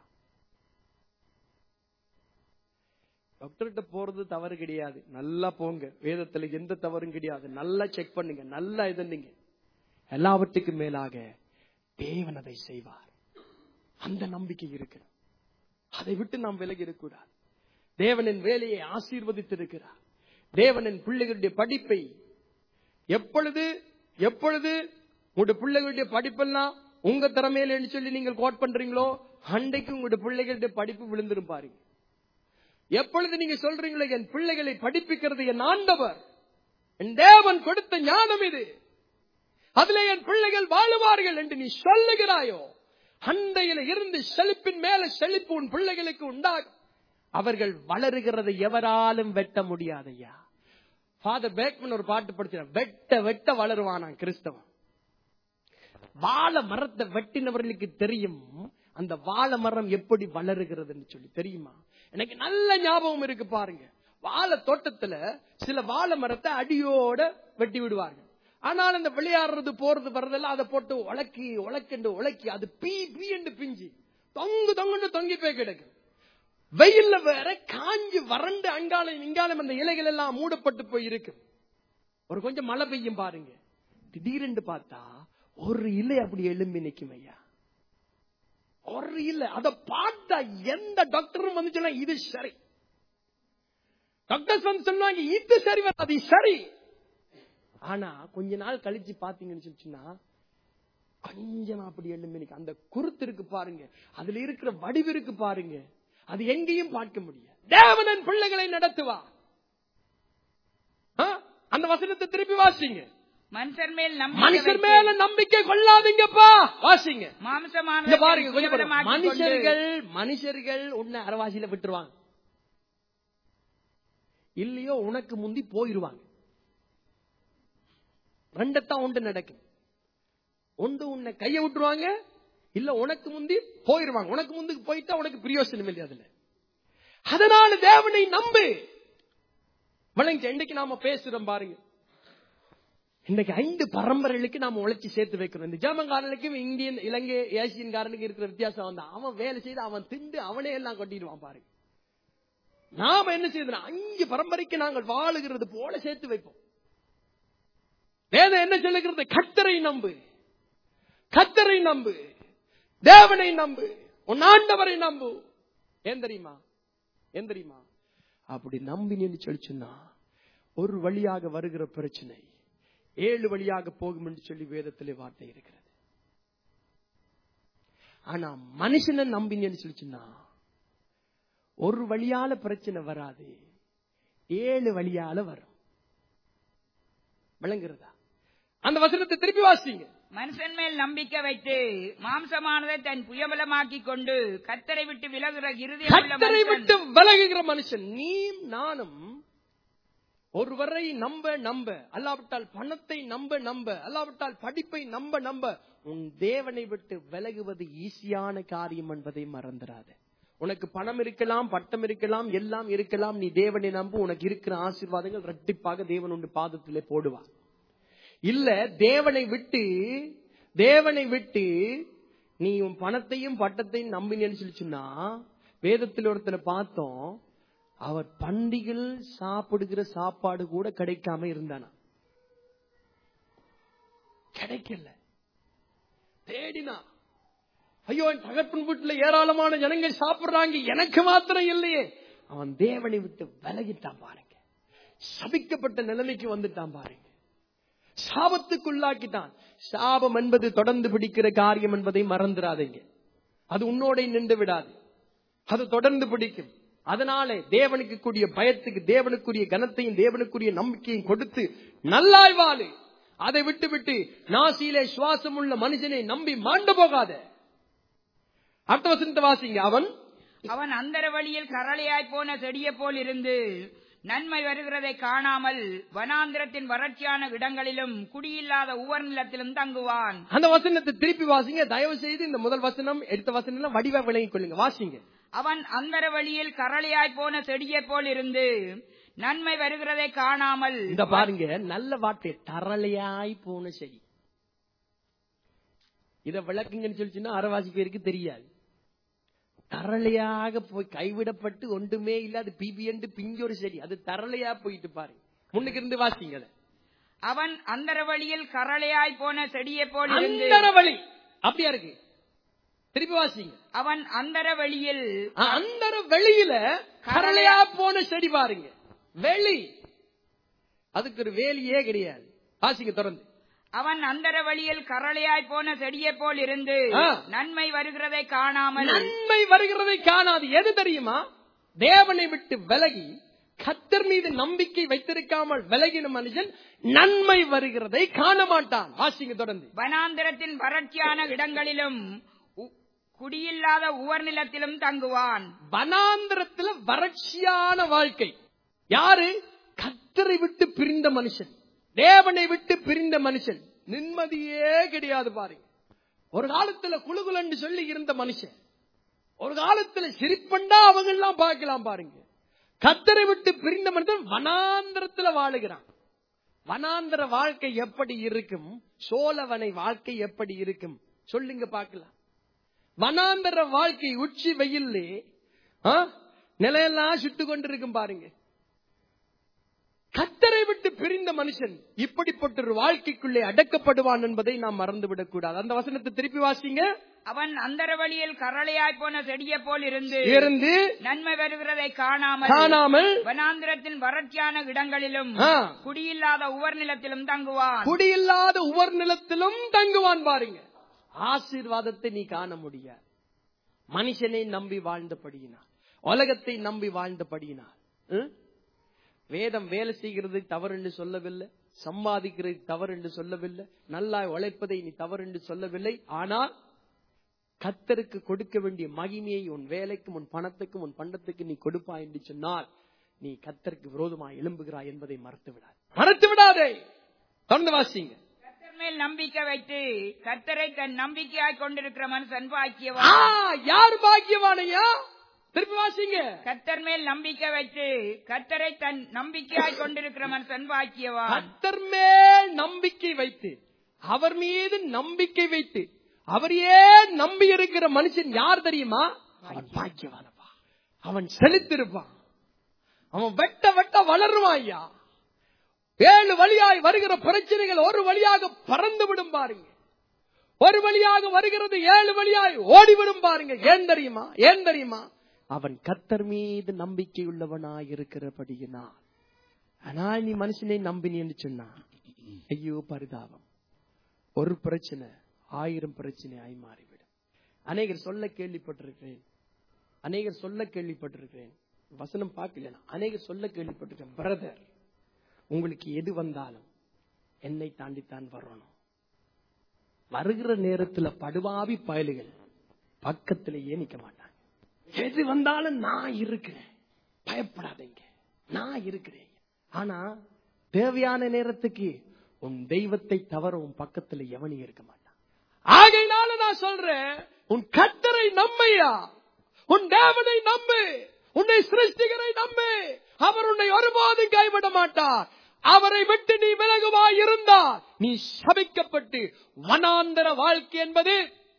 டாக்டர்கிட்ட போறது தவறு கிடையாது, நல்லா போங்க. வேதத்துல எந்த தவறும் கிடையாது. நல்லா செக் பண்ணுங்க, நல்லா இதுங்க. எல்லாவற்றுக்கும் மேலாக தேவன் அதை செய்வார். அந்த நம்பிக்கை இருக்கு. அதை விட்டு நாம் விலகி இருக்கக்கூடாது. தேவனின் வேலையை ஆசீர்வதித்திருக்கிறார். தேவனின் பிள்ளைகளுடைய படிப்பை எப்பொழுது உங்களுடைய பிள்ளைகளுடைய படிப்பெல்லாம் உங்க திறமையில சொல்லி நீங்கள் கோட் பண்றீங்களோ, அன்றைக்கு உங்களுடைய பிள்ளைகளுடைய படிப்பு விழுந்திரும் பாருங்க. எப்பொழுது நீங்க சொல்றீங்களோ என் பிள்ளைகளை படிப்பிக்கிறது என் ஆண்டவர், என் தேவன் கொடுத்த ஞானம் இது, அதுல என் பிள்ளைகள் வாழுவார்கள் என்று நீ சொல்லுகிறாயோ, அண்டையில இருந்து செழிப்பின் மேல செழிப்பு உன் பிள்ளைகளுக்கு உண்டாகும். அவர்கள் வளருகிறதை எவராலும் வெட்ட முடியாதையா. ஃபாதர் பேக்மன் ஒரு பாட்டு படிச்சார், வெட்ட வெட்ட வளருவானான் கிறிஸ்தவன். வாழை மரத்தை வெட்டினவர்களுக்கு தெரியும் அந்த வாழை மரம் எப்படி வளருகிறதுன்னு சொல்லி தெரியுமா? எனக்கு நல்ல ஞாபகம் இருக்கு பாருங்க. வாழை தோட்டத்துல சில வாழை மரத்தை அடியோட வெட்டி விடுவார்கள். ஆனால் அந்த விளையாடுறது போறது வர்றதெல்லாம் அதை போட்டு உலக்கி அது பீ என்று பிஞ்சு தொங்கு தொங்கி போய் கிடக்கு. வெயில்ல வேற காஞ்சி வறண்டு அங்காலம் இங்காலம் அந்த இலைகள் எல்லாம் மூடப்பட்டு போய் இருக்கு. ஒரு கொஞ்சம் மழை பெய்யும் பாருங்க, திடீரென்று பார்த்தா ஒரு இலை அப்படி எழும்பி நிற்கும். ஐயா, ஒரு இலை. அதை பார்த்தா எந்த டாக்டரும் வந்து சொன்னா இது சரி, டாக்டர்ஸ் வந்து சொன்னாங்க இது சரி, அது சரி. ஆனா கொஞ்ச நாள் கழிச்சு பாத்தீங்கன்னு சொல்லிச்சுன்னா கொஞ்சம் அப்படி எழும்பி நிற்கும். அந்த குருத்து இருக்கு பாருங்க, அதுல இருக்கிற வடிவு இருக்கு பாருங்க, அது எங்கேயும் பார்க்க முடியாது. தேவனின் பிள்ளைகளை நடத்துவா. அந்த வசனத்தை திருப்பி வாசிங்க. மனுஷர் மேல நம்பிக்கை கொள்ளாதீங்கப்பா. வாசிங்க. மாம்சமான பாருங்க, மனுஷர்கள் உன்னை அரவாசியில விட்டுருவாங்க, இல்லையோ உனக்கு முந்தி போயிருவாங்க. ரெண்டத்தான் ஒன்று நடக்கும். ஒன்று உன்னை கையை விட்டுருவாங்க, இல்ல உனக்கு முந்தி போயிருவாங்க. உனக்கு முந்தி போயிட்டா உனக்கு பிரயோசனம் இல்லை அதுல. அதனால தேவனை நம்பு. வணங்க. இன்னைக்கு நாம பேசுறோம் பாருங்க, இன்னைக்கு 5 பரம்பரைகளுக்கு நாம உழைச்சி சேர்த்து வைக்கிறோம். இந்த ஜெர்மன்காரனுக்கும் இந்தியன் இலங்கை ஏசியன்காரனுக்கு இருக்கிற வித்தியாசம் வந்து அவன் வேலை செய்து அவன் திண்டு அவனே எல்லாம் கொட்டிடுவான் பாருங்க. நாம என்ன செய்யணும்? 5 பரம்பரைக்கு நாங்கள் வாழுகிறது போல சேர்த்து வைப்போம். வேதம் என்ன சொல்லுகிறது? கர்த்தரை நம்பு, கர்த்தரை நம்பு, தேவனை நம்பு, உன் ஆண்டவரை நம்பு. ஏன் தெரியுமா? அப்படி நம்பினு சொல்லிச்சுன்னா ஒரு வழியாக வருகிற பிரச்சனை 7 வழியாக போகும் என்று சொல்லி வேதத்திலே வார்த்தை இருக்கிறது. ஆனா மனுஷனை நம்பினு சொல்லிச்சுன்னா ஒரு வழியால பிரச்சனை வராது, 7 வழியால வரும். விளங்குறதா? அந்த வசனத்தை திருப்பி வாசிங்க. மனுஷன் மேல் நம்பிக்கை வைத்து மாம்சமானதை தன் புயபலமாக்கிக் கொண்டு கர்த்தரை விட்டு விலகுகிற மனுஷன் நீ நானும் ஒருவரை நம்ப அல்லாவிட்டால் பணத்தை நம்ப அல்லாவிட்டால் படிப்பை நம்ப உன் தேவனை விட்டு விலகுவது ஈஸியான காரியம் என்பதை மறந்துடாத. உனக்கு பணம் இருக்கலாம், பட்டம் இருக்கலாம், எல்லாம் இருக்கலாம். நீ தேவனை நம்பு, உனக்கு இருக்கிற ஆசீர்வாதங்கள் இரட்டிப்பாக தேவன் உன் பாதத்திலே போடுவார். இல்ல தேவனை விட்டு நீ உன் பணத்தையும் பட்டத்தையும் நம்பினேன்னு சொல்லிச்சுன்னா, வேதத்தில் ஒருத்தனை பார்த்தோம், அவர் பண்டிகள் சாப்பிடுகிற சாப்பாடு கூட கிடைக்காம இருந்தானா. கிடைக்கல, தேடினா. ஐயோ, என் தகப்பன் வீட்டுல ஏராளமான ஜனங்கள் சாப்பிடுறாங்க, எனக்கு மாத்திரம் இல்லையே. அவன் தேவனை விட்டு விலகிட்டான் பாருங்க. சபிக்கப்பட்ட நிலைமைக்கு வந்துட்டான் பாருங்க. சாபத்துக்குள்ளாக்கிட்டான். சாபம் என்பது தொடர்ந்து பிடிக்கிற காரியம் என்பதை மறந்துடாதீங்க. அது உன்னோட நின்று விடாது, அது தொடர்ந்து பிடிக்கும். அதனாலே தேவனுக்கு கூடிய பயத்துக்கு தேவனுக்குரிய கனத்தையும் தேவனுக்குரிய நம்பிக்கையும் கொடுத்து நல்லாய் வாழு. அதை விட்டு விட்டு நாசியிலே சுவாசம் உள்ள மனுஷனை நம்பி மாண்டு போகாத. அடுத்த வசனத்தை வாசிங்க. அவன் அந்தர வழியில் கரளையாய் போன செடியை போல் இருந்து நன்மை வருகிறதை காணாமல் வனாந்திரத்தின் வறட்சியான இடங்களிலும் குடியில்லாத உவர் நிலத்திலும் தங்குவான். அந்த வசனத்தை திருப்பி வாசிங்க தயவு செய்து. இந்த முதல் வசனம் எடுத்த வசனம் வடிவா விளங்கிக் கொள்ளுங்க. வாசிங்க. அவன் அந்தர வழியில் கரளையாய் போன செடியை போல் இருந்து நன்மை வருகிறதை காணாமல். இந்த பாருங்க, நல்ல வார்த்தை, தரளையாய் போன செடி. இத விளக்குங்கன்னு சொல்லிச்சுன்னா அரைவாசி பேருக்கு தெரியாது. தரளையாக போய் கைவிடப்பட்டு ஒன்றுமே இல்ல, அது பிபிஎண்டு பிஞ்சொரு செடி, அது தரளையா போயிட்டு பாருங்க. முன்னுக்கு இருந்து வாசிங்க. அவன் அந்தர வழியில் கரளையாய் போன செடியை போல் இருந்து. அந்தர வழி அப்படியா இருக்கு, திருப்பி வாசிங்க. அவன் அந்தர வெளியில கரளையா போன செடி பாருங்க. வெளி, அதுக்கு ஒரு வேலியே கிடையாது. வாசிங்க தொடர்ந்து. அவன் அந்தர வழியில் கரளையாய் போன செடியை போல் இருந்து நன்மை வருகிறதை காணாமல். நன்மை வருகிறதை காணாது. எது தெரியுமா? தேவனை விட்டு விலகி கர்த்தர் மீது நம்பிக்கை வைத்திருக்காமல் விலகின மனுஷன் நன்மை வருகிறதை காண மாட்டான். வாசிங்க தொடர்ந்து. வனாந்திரத்தின் வறட்சியான இடங்களிலும் குடியில்லாத உவர் நிலத்திலும் தங்குவான். வனாந்திரத்தில் வறட்சியான வாழ்க்கை. யாரு? கர்த்தரை விட்டு பிரிந்த மனுஷன், தேவனை விட்டு பிரிந்த மனுஷன். நிம்மதியே கிடையாது பாருங்க. ஒரு காலத்துல குழுகுலன்னு சொல்லி இருந்த மனுஷன் ஒரு காலத்துல சிரிப்பண்டா அவங்க எல்லாம் பார்க்கலாம் பாருங்க. கர்த்தரை விட்டு பிரிந்த மனுஷன் வனாந்திரத்துல வாழுகிறான். வனாந்திர வாழ்க்கை எப்படி இருக்கும்? சோழவனை வாழ்க்கை எப்படி இருக்கும் சொல்லுங்க பார்க்கலாம். வனாந்திர வாழ்க்கை உச்சி வெயிலே நிலையெல்லாம் சுட்டு கொண்டிருக்கும் பாருங்க. கர்த்தரை விட்டு பிரிந்த மனுஷன் இப்படிப்பட்ட ஒரு வாழ்க்கைக்குள்ளே அடக்கப்படுவான் என்பதை நாம் மறந்துவிடக் கூடாது. அந்த வசனத்தை திருப்பி வாசிங்க. அவன் அந்தர வழியில் கரளையாய் போன செடியை போல் இருந்து நன்மை வருகிறதை காணாமல் வனாந்திரத்தின் வறட்சியான இடங்களிலும் குடியில்லாத உவர் நிலத்திலும் தங்குவான். குடியில்லாத உவர் நிலத்திலும் தங்குவான் பாருங்க. ஆசீர்வாதத்தை நீ காண முடியாது. மனுஷனை நம்பி வாழ்ந்தபடியினால், உலகத்தை நம்பி வாழ்ந்தபடியினால். வேதம் வேலை செய்கிறது தவறு என்று சொல்லவில்லை, சம்பாதிக்கிறது தவறு என்று சொல்லவில்லை, நல்லா உழைப்பதை நீ தவறு என்று சொல்லவில்லை. ஆனால் கர்த்தருக்கு கொடுக்க வேண்டிய மகிமையை உன் வேலைக்கும் உன் பணத்துக்கும் உன் பண்டத்துக்கு நீ கொடுப்பாய் என்று சொன்னால் நீ கர்த்தருக்கு விரோதமாய் எழும்புகிறாய் என்பதை மறத்து விடாதே. தொடர்ந்து வாசிங்க. கர்த்தர் மேல் நம்பிக்கை வைத்து கர்த்தரை தன் நம்பிக்கையாய் கொண்டிருக்கிற மனுஷன் பாக்கியவான். யார் பாக்கியவானையா? திருப்பி வாசிங்க. கர்த்தர் மேல் நம்பிக்கை வைத்து கர்த்தரை தன் நம்பிக்கையாய் கொண்டிருக்கிற மனுஷன் பாக்கியவான். கர்த்தர் மேல் நம்பிக்கை வைத்து, அவர் மீது நம்பிக்கை வைத்து அவரையே நம்பி இருக்கிற மனுஷன் யார் தெரியுமா? அவன் பாக்கியவானப்பா. அவன் செழித்திருப்பான். அவன் வெட்ட வளருவான். ஐயா, 7 வழியாய் வருகிற பிரச்சனைகள் ஒரு வழியாக பறந்து விடும் பாருங்க. ஒரு வழியாக வருகிறது 7 வழியாய் ஓடிவிடும் பாருங்க. ஏன் தெரியுமா? அவன் கர்த்தர் மீது நம்பிக்கை உள்ளவனாய் இருக்கிறபடியினால். ஆனால் நீ மனுஷனை நம்பினு சொன்னா ஐயோ பரிதாபம். ஒரு பிரச்சனை 1000 பிரச்சனையாய் மாறிவிடும். அநேகர் சொல்ல கேள்விப்பட்டிருக்கிறேன். வசனம் பார்க்கல, அநேகர் சொல்ல கேள்விப்பட்டிருக்கேன். பிரதர், உங்களுக்கு எது வந்தாலும் என்னை தாண்டித்தான் வரணும். வருகிற நேரத்துல படுவாவி பயலுகள் பக்கத்திலேயே நிக்க மாட்டாங்க. எது வந்தாலும் நான் இருக்கிறேன், பயப்படாதீங்க, நான் இருக்கிறேன். ஆனா தேவையான நேரத்துக்கு உன் தெய்வத்தை தவிர உன் பக்கத்துல எவனும் இருக்க மாட்டான். ஆகையினால நான் சொல்றேன், உன் கர்த்தரை நம்பையா. உன் தேவனை நம்பு, உன்னை சிருஷ்டிகரை நம்பு. அவர் உன்னை ஒருபோதும் கைவிட மாட்டார். அவரை விட்டு நீ விலகுவாய் இருந்தால் நீ சபிக்கப்பட்டு வனாந்தர வாழ்க்கை என்பது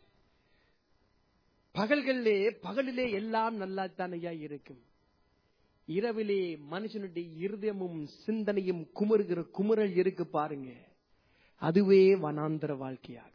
பகலிலே எல்லாம் நல்லாத்தானையா இருக்கும். இரவிலே மனுஷனுடைய இருதயமும் சிந்தனையும் குமுறுகிற குமுறல் இருக்கு பாருங்க, அதுவே வனாந்தர வாழ்க்கையாகும்.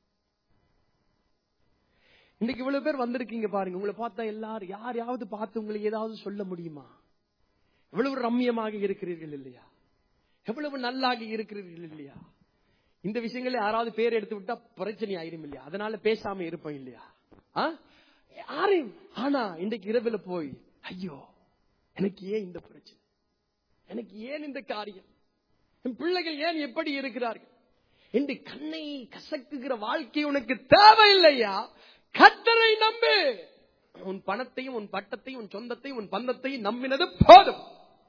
இன்னைக்கு இவ்வளவு பேர் வந்திருக்கீங்க பாருங்க, உங்களை பார்த்தா எல்லாரும் யாரையாவது பார்த்து உங்களை ஏதாவது சொல்ல முடியுமா? எவ்வளவு ரம்யமாக இருக்கிறீர்கள் இல்லையா? எவ்வளவு நல்லாக இருக்கிறீர்கள் இல்லையா? இந்த விஷயங்களை யாராவது பேர் எடுத்து விட்டா பிரச்சனை ஆயிரும் இல்லையா? அதனால பேசாம இருப்போம் இல்லையா? யாரையும். ஆனா இன்றைக்கு இரவில் போய் ஐயோ எனக்கு ஏன் இந்த பிரச்சனை, எனக்கு ஏன் இந்த காரியம், என் பிள்ளைகள் ஏன் எப்படி இருக்கிறார்கள் என்று கண்ணை கசக்குகிற வாழ்க்கை உனக்கு தேவையில்லையா? கர்த்தரை நம்பு. உன் பணத்தையும் உன் பட்டத்தையும் உன் சொந்தத்தையும் உன் பந்தத்தையும் நம்பினது போதும்.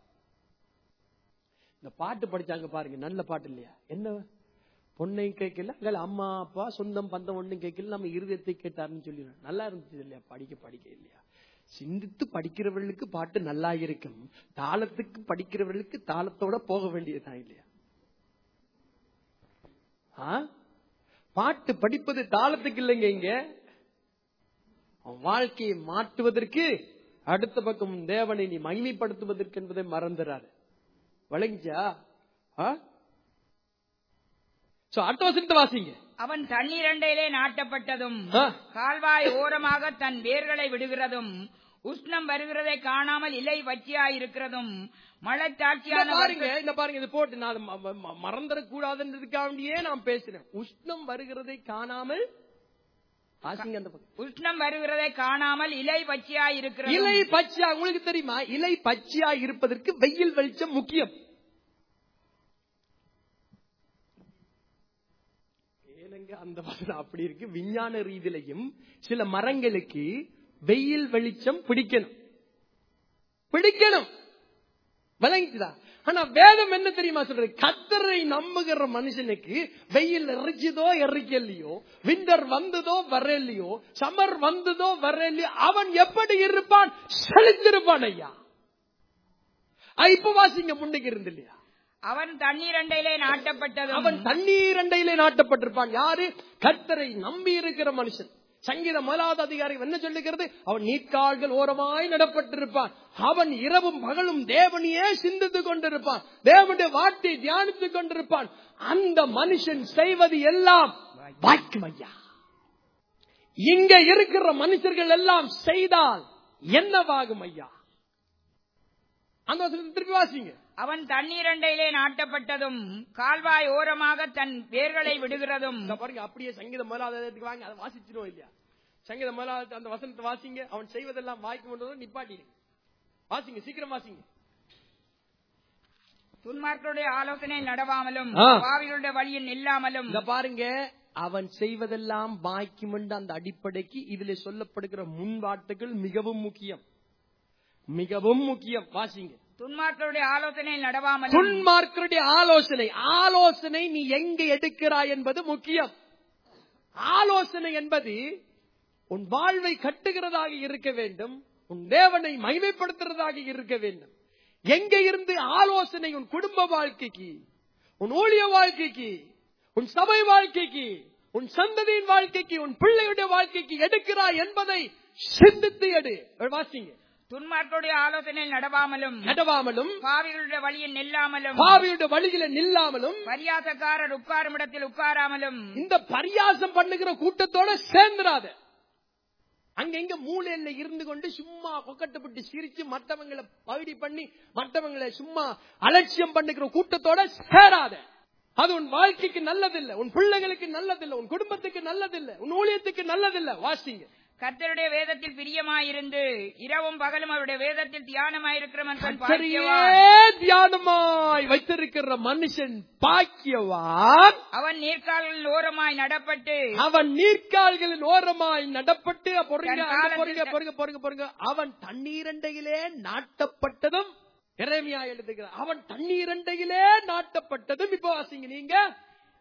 இந்த பாட்டு படிச்சாங்க பாருங்க, நல்ல பாட்டு இல்லையா? என்ன பொண்ணையும் கேட்கல, அம்மா அப்பா சொந்தம் பந்தம் ஒண்ணும் கேட்கல, நம்ம இருதயத்தை கேட்டாருன்னு சொல்லி நல்லா இருந்துச்சு இல்லையா? படிக்க இல்லையா? சிந்தித்து படிக்கிறவர்களுக்கு பாட்டு நல்லா இருக்கும், தாளத்துக்கு படிக்கிறவர்களுக்கு தாளத்தோட போக வேண்டியதுதான் இல்லையா? பாட்டு படிப்பது தாளத்துக்கு இல்லைங்க, இங்க வாழ்க்கையை மாற்றுவதற்கு, அடுத்த பக்கம் தேவனை நீ மகிமைப்படுத்துவதற்கு என்பதை மறந்துறாரு. வழங்கிச்சா? வாசிங்க. அவன் தண்ணீர் அண்டையிலே நாட்டப்பட்டதும் கால்வாய் ஓரமாக தன் வேர்களை விடுகிறதும் உஷ்ணம் வருகிறதை காணாமல் இலை பச்சையாய் இருக்கிறதும் மழை தாட்சியான பாருங்க. இது போட்டு நான் மறந்துடக்கூடாதுன்றதுக்காண்டியே நான் பேசுறேன். உஷ்ணம் வருகிறதை காணாமல் உஷ்ணம் வருகிறதை காணாமல் இலை பச்சையாய் இருக்கிறது. இலை பச்சையா உங்களுக்கு தெரியுமா? இலை பச்சையாய் இருப்பதற்கு வெயில் வெளிச்சம் முக்கியம். அந்த அப்படி இருக்கு. விஞ்ஞான ரீதியிலையும் சில மரங்களுக்கு வெயில் வெளிச்சம் பிடிக்கணும். விளங்கிச்சுதா? ஆனா வேதம் என்ன தெரியுமா சொல்றது? கர்த்தரை நம்புகிற மனுஷனுக்கு வெயில் எரிச்சதோ எரிக்கலையோ, விண்டர் வந்ததோ வரலையோ, சம்மர் வந்ததோ வரலையோ, அவன் எப்படி இருப்பான்? செழித்திருப்பான் ஐயா. இப்ப வாசிங்க, முன்னுக்கு இருந்து இல்லையா? அவன் தண்ணீர் அண்டையிலே நாட்டப்பட்டது. அவன் தண்ணீர் அண்டையிலே நாட்டப்பட்டிருப்பான். யாரு? கர்த்தரை நம்பி இருக்கிற மனுஷன். சங்கீதம் 1 அதிகாரம் என்ன சொல்லுகிறது? அவன் நீர்க்கால்கள் ஓரமாய் நடப்பட்டிருப்பான். அவன் இரவும் பகலும் தேவனையே சிந்தித்துக் கொண்டிருப்பான், தேவனுடைய வார்த்தை தியானித்துக் கொண்டிருப்பான். அந்த மனுஷன் செய்வது எல்லாம் வாய்க்கும் ஐயா. இங்க இருக்கிற மனுஷர்கள் எல்லாம் செய்தால் என்னவாகும் ஐயா? அந்த திருப்பி வாசிங்க. அவன் தண்ணீர் அண்டையிலே நாட்டப்பட்டதும் கால்வாய் ஓரமாக தன் வேர்களை விடுகிறதும். பாருங்க, அப்படியே சங்கீதம் 1 வாங்க, அதை வாசிச்சிடும் இல்லையா? சங்கீதம் 1 அந்த வசனத்தை வாசிங்க. அவன் செய்வதெல்லாம் வாய்க்கும் நிப்பாட்டி வாசிங்க, சீக்கிரம் வாசிங்க. துன்மார்க்கருடைய ஆலோசனை நடவாமலும் பாவிகளுடைய வழியில் நில்லாமலும். பாருங்க, அவன் செய்வதெல்லாம் வாய்க்கும் என்ற அந்த அடிப்படைக்கு இதுல சொல்லப்படுகிற முன்வார்த்தைகள் மிகவும் முக்கியம், மிகவும் முக்கியம். வாசிங்க. துன்மார்க்கருடைய ஆலோசனை நடவாமல். துன்மார்க்கருடைய ஆலோசனை நீ எங்க எடுக்கிறாய் என்பது முக்கியம். ஆலோசனை என்பது உன் வாழ்வை கட்டுகிறதாக இருக்க வேண்டும், உன் தேவனை மகிமைப்படுத்துறதாக இருக்க வேண்டும். எங்க இருந்து ஆலோசனை உன் குடும்ப வாழ்க்கைக்கு, உன் ஊழிய வாழ்க்கைக்கு, உன் சபை வாழ்க்கைக்கு, உன் சந்ததியின் வாழ்க்கைக்கு, உன் பிள்ளையுடைய வாழ்க்கைக்கு எடுக்கிறாய் என்பதை சிந்தித்து எடு. வாசிங்க. துன்மார்க்கருடைய ஆலோசனை நடவாமலும் பாவிகளுடைய வழியில் நில்லாமலும் பரியாசக்காரர் உட்காரும் இடத்தில் உட்காராமலும். இந்த பரியாசம் பண்ணுகிற கூட்டத்தோட சேர்ந்துராத. அங்க மூலையில இருந்து கொண்டு சும்மா கொக்கட்டுப்பட்டு சிரிச்சு மற்றவங்களை பகுதி பண்ணி மற்றவங்களை சும்மா அலட்சியம் பண்ணுகிற கூட்டத்தோட சேராத. அது உன் வாழ்க்கைக்கு நல்லதில்லை, உன் பிள்ளைகளுக்கு நல்லதில்லை, உன் குடும்பத்துக்கு நல்லதில்லை, உன் ஊழியத்துக்கு நல்லதில்லை. வாசிங்க. கர்த்தருடைய வேதத்தில் பிரியமாயிருந்து இரவும் பகலும் அவருடைய வேதத்தில் தியானமாயிருக்கிறவன் தியானமாய் வைத்திருக்கிற மனுஷன் பாக்கியவான். அவன் நீர்க்கால்களின் ஓரமாய் நடப்பட்டு அவன் தண்ணீரண்டையிலே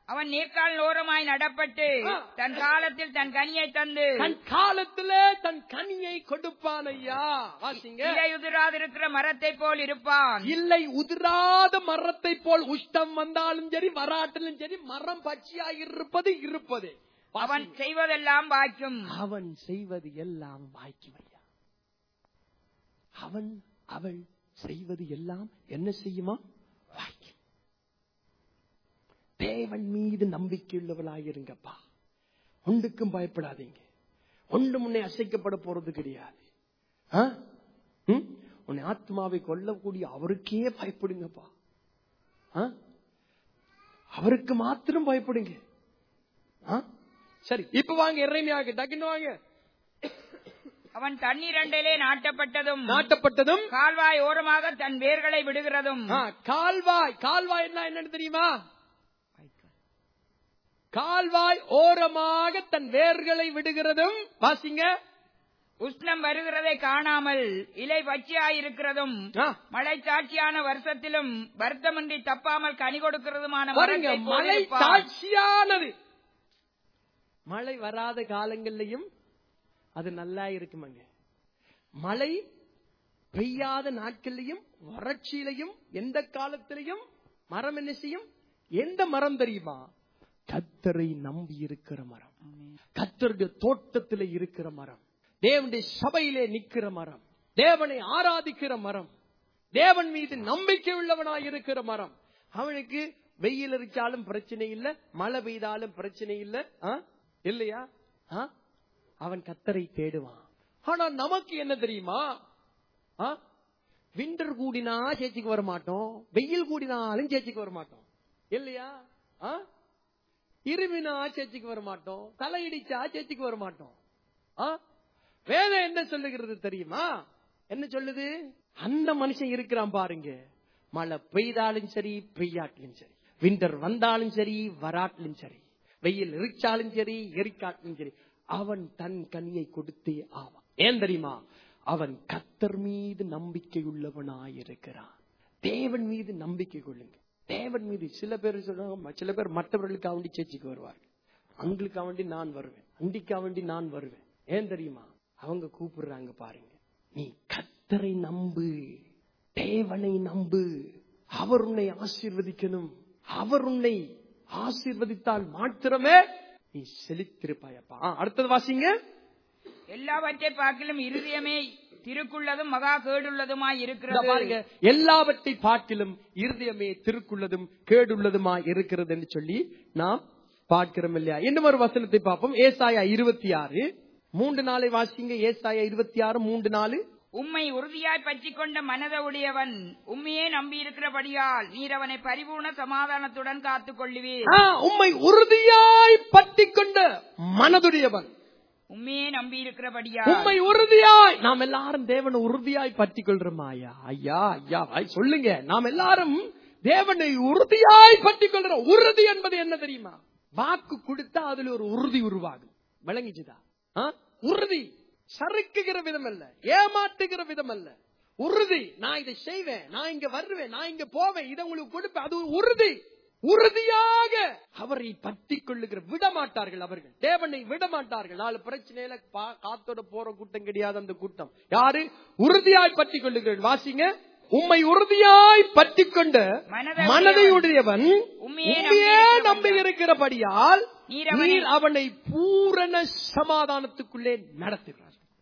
அவன் நீர்க்கால் ஓரமாய் நடப்பட்டு தன் காலத்தில் தன் கனியை தந்து தன் காலத்திலே தன் கனியை கொடுப்பான். ஐயா வாசிங்க. இலை உதிராதிருக்கிற மரத்தை போல் இருப்பான். இல்லை உதிராத மரத்தை போல் உஷ்டம் வந்தாலும் சரி வராட்டிலும் சரி மரம் பச்சையாயிருப்பது இருப்பது. அவன் செய்வதெல்லாம் வாய்க்கும். அவன் செய்வது எல்லாம் வாய்க்கும். ஐயா அவள் செய்வது எல்லாம் என்ன செய்யுமா? வாய்க்கும். தேவன் மீது நம்பிக்கையுள்ளவளாயிருங்கப்பா. ஒன்றுக்கும் பயப்படாதீங்க. ஒன்று முன்னே அசைக்கப்பட போறது கிடையாது. உன்னை ஆத்மாவை கொல்லக்கூடிய அவருக்கே பயப்படுங்கப்பா. அவருக்கு மாத்திரம் பயப்படுங்க. சரி, இப்ப வாங்க எரேமியாவுக்கு டக்குன்னு வாங்க. அவன் தண்ணீர் அண்டையிலே நாட்டப்பட்டதும் கால்வாய் ஓரமாக தன் வேர்களை விடுகிறதும். கால்வாய் என்னன்னு தெரியுமா? கால்வாய் ஓரமாக தன் வேர்களை விடுகிறதும். வாசிங்க. உஷ்ணம் வருகிறதை காணாமல் இலை பச்சையாயிருக்கிறதும் மழை சாட்சியான வருஷத்திலும் வருத்தமின்றி தப்பாமல் கனி கொடுக்கிறதுமான மழை சாட்சியானது. மழை வராத காலங்களிலையும் அது நல்லா இருக்குமாங்க. மழை பெய்யாத நாட்களிலையும் வறட்சியிலையும் எந்த காலத்திலையும் மரம் என்ன செய்யும்? எந்த மரம் தெரியுமா? கர்த்தரை நம்பி இருக்கிற மரம், கர்த்தருடைய தோட்டத்திலே இருக்கிற மரம், தேவனுடைய சபையிலே நிற்கிற மரம், தேவனை ஆராதிக்கிற மரம், தேவன் மீது நம்பிக்கை உள்ளவனாய் இருக்கிற மரம். அவனுக்கு வெயில் அடிச்சாலும் பிரச்சனை இல்லை, மழை பெய்தாலும் பிரச்சனை இல்லை. இல்லையா? அவன் கர்த்தரை தேடுவான். ஆனா நமக்கு என்ன தெரியுமா? விண்டர் கூடினா சேர்ச்சிக்கு வர மாட்டோம், வெயில் கூடினாலும் சேர்ச்சிக்கு வர மாட்டோம். இல்லையா? இருமினா சேர்ச்சிக்கு வர மாட்டோம், தலையிடிச்சா சேர்ச்சிக்கு வர மாட்டோம். வேதம் என்ன சொல்லுகிறது தெரியுமா? என்ன சொல்லுது? அந்த மனுஷன் இருக்கிறான் பாருங்க. மழை பெய்தாலும் சரி பெய்யாட்டிலும் சரி, விண்டர் வந்தாலும் சரி வராட்டிலும் சரி, வெயில் எரிச்சாலும் சரி எரிக்காட்டிலும் சரி, அவன் தன் கனியை கொடுத்தே ஆவான். ஏன் தெரியுமா? அவன் கர்த்தர் மீது நம்பிக்கை உள்ளவனாயிருக்கிறான். தேவன் மீது நம்பிக்கை கொள்ளுங்க. தேவன் மீது. சில பேர் சொல்றாங்க, சில பேர் மற்றவர்களுக்காக வேண்டி சேர்ச்சிக்கு வருவார்கள். அங்களுக்காக வேண்டி நான் வருவேன், அண்டிக்காக வேண்டி நான் வருவேன். ஏன் தெரியுமா? அவங்க கூப்பிடுறாங்க பாருங்க, நீ கர்த்தரை நம்பு, தேவனை நம்பு, அவர் உன்னை ஆசீர்வதிக்கணும். அவர் உன்னை ஆசீர்வதித்தால் மாத்திரமே நீ செழித்திருப்பாயப்பா. அடுத்தது வாசிங்க. எல்லாவற்றை பார்க்கிலும் இருதயமே திருக்குள்ளதும் மகா கேடுள்ளதுமாய் இருக்கிறது. பாருங்க, எல்லாவற்றை பார்க்கிலும் இருதயமே திருக்குள்ளதும் கேடுள்ளதுமாய் இருக்கிறது என்று சொல்லி நாம் பார்க்கிறோம் இல்லையா? இன்னும் ஒரு வசனத்தை பார்ப்போம். ஏசாயா 26:3 வாசிங்க. ஏசாயா 26:3. உம்மை உறுதியாய் பற்றிக் கொண்ட மனதுடையவன் உம்மையே நம்பி இருக்கிறபடியால் நீர் அவனை பரிபூர்ண சமாதானத்துடன் காத்துக் கொள்ளுவீர். உம்மை உறுதியாய் பற்றிக் கொண்ட மனதுடையவன் உண்மையே நம்பி இருக்கிறபடியா. உண்மை உறுதியாய். நாம் எல்லாரும் தேவனை உறுதியாய் பற்றிக் கொள்றோமா? ஐயா சொல்லுங்க. நாம் எல்லாரும் தேவனை உறுதியாய் பற்றிக் கொள்றோம். உறுதி என்பது என்ன தெரியுமா? வாக்கு கொடுத்தா அதுல ஒரு உறுதி உருவாகும். விளங்கிச்சுதா? உறுதி சறுக்குகிற விதம் அல்ல, ஏமாற்றுகிற விதம் அல்ல. உறுதி. நான் இதை செய்வேன், நான் இங்க வருவேன், நான் இங்க போவேன், இதை உங்களுக்கு கொடுப்பேன். அது உறுதி. உறுதியாக அவரை பற்றிக் கொள்ளுகிற விடமாட்டார்கள். அவர்கள் தேவனை விடமாட்டார்கள். 4 பிரச்சனையில காத்தோட போற கூட்டம் கிடையாது அந்த கூட்டம். யாரு உறுதியாய் பற்றிக் கொள்ளுகிறீர்கள்? வாசிங்க. உம்மை உறுதியாய் பற்றிக் கொண்ட மனதையுடையவன் உம்மையே நம்பி இருக்கிறபடியால் நீர் அவனை பூரண சமாதானத்துக்குள்ளே நடத்துகிறார்.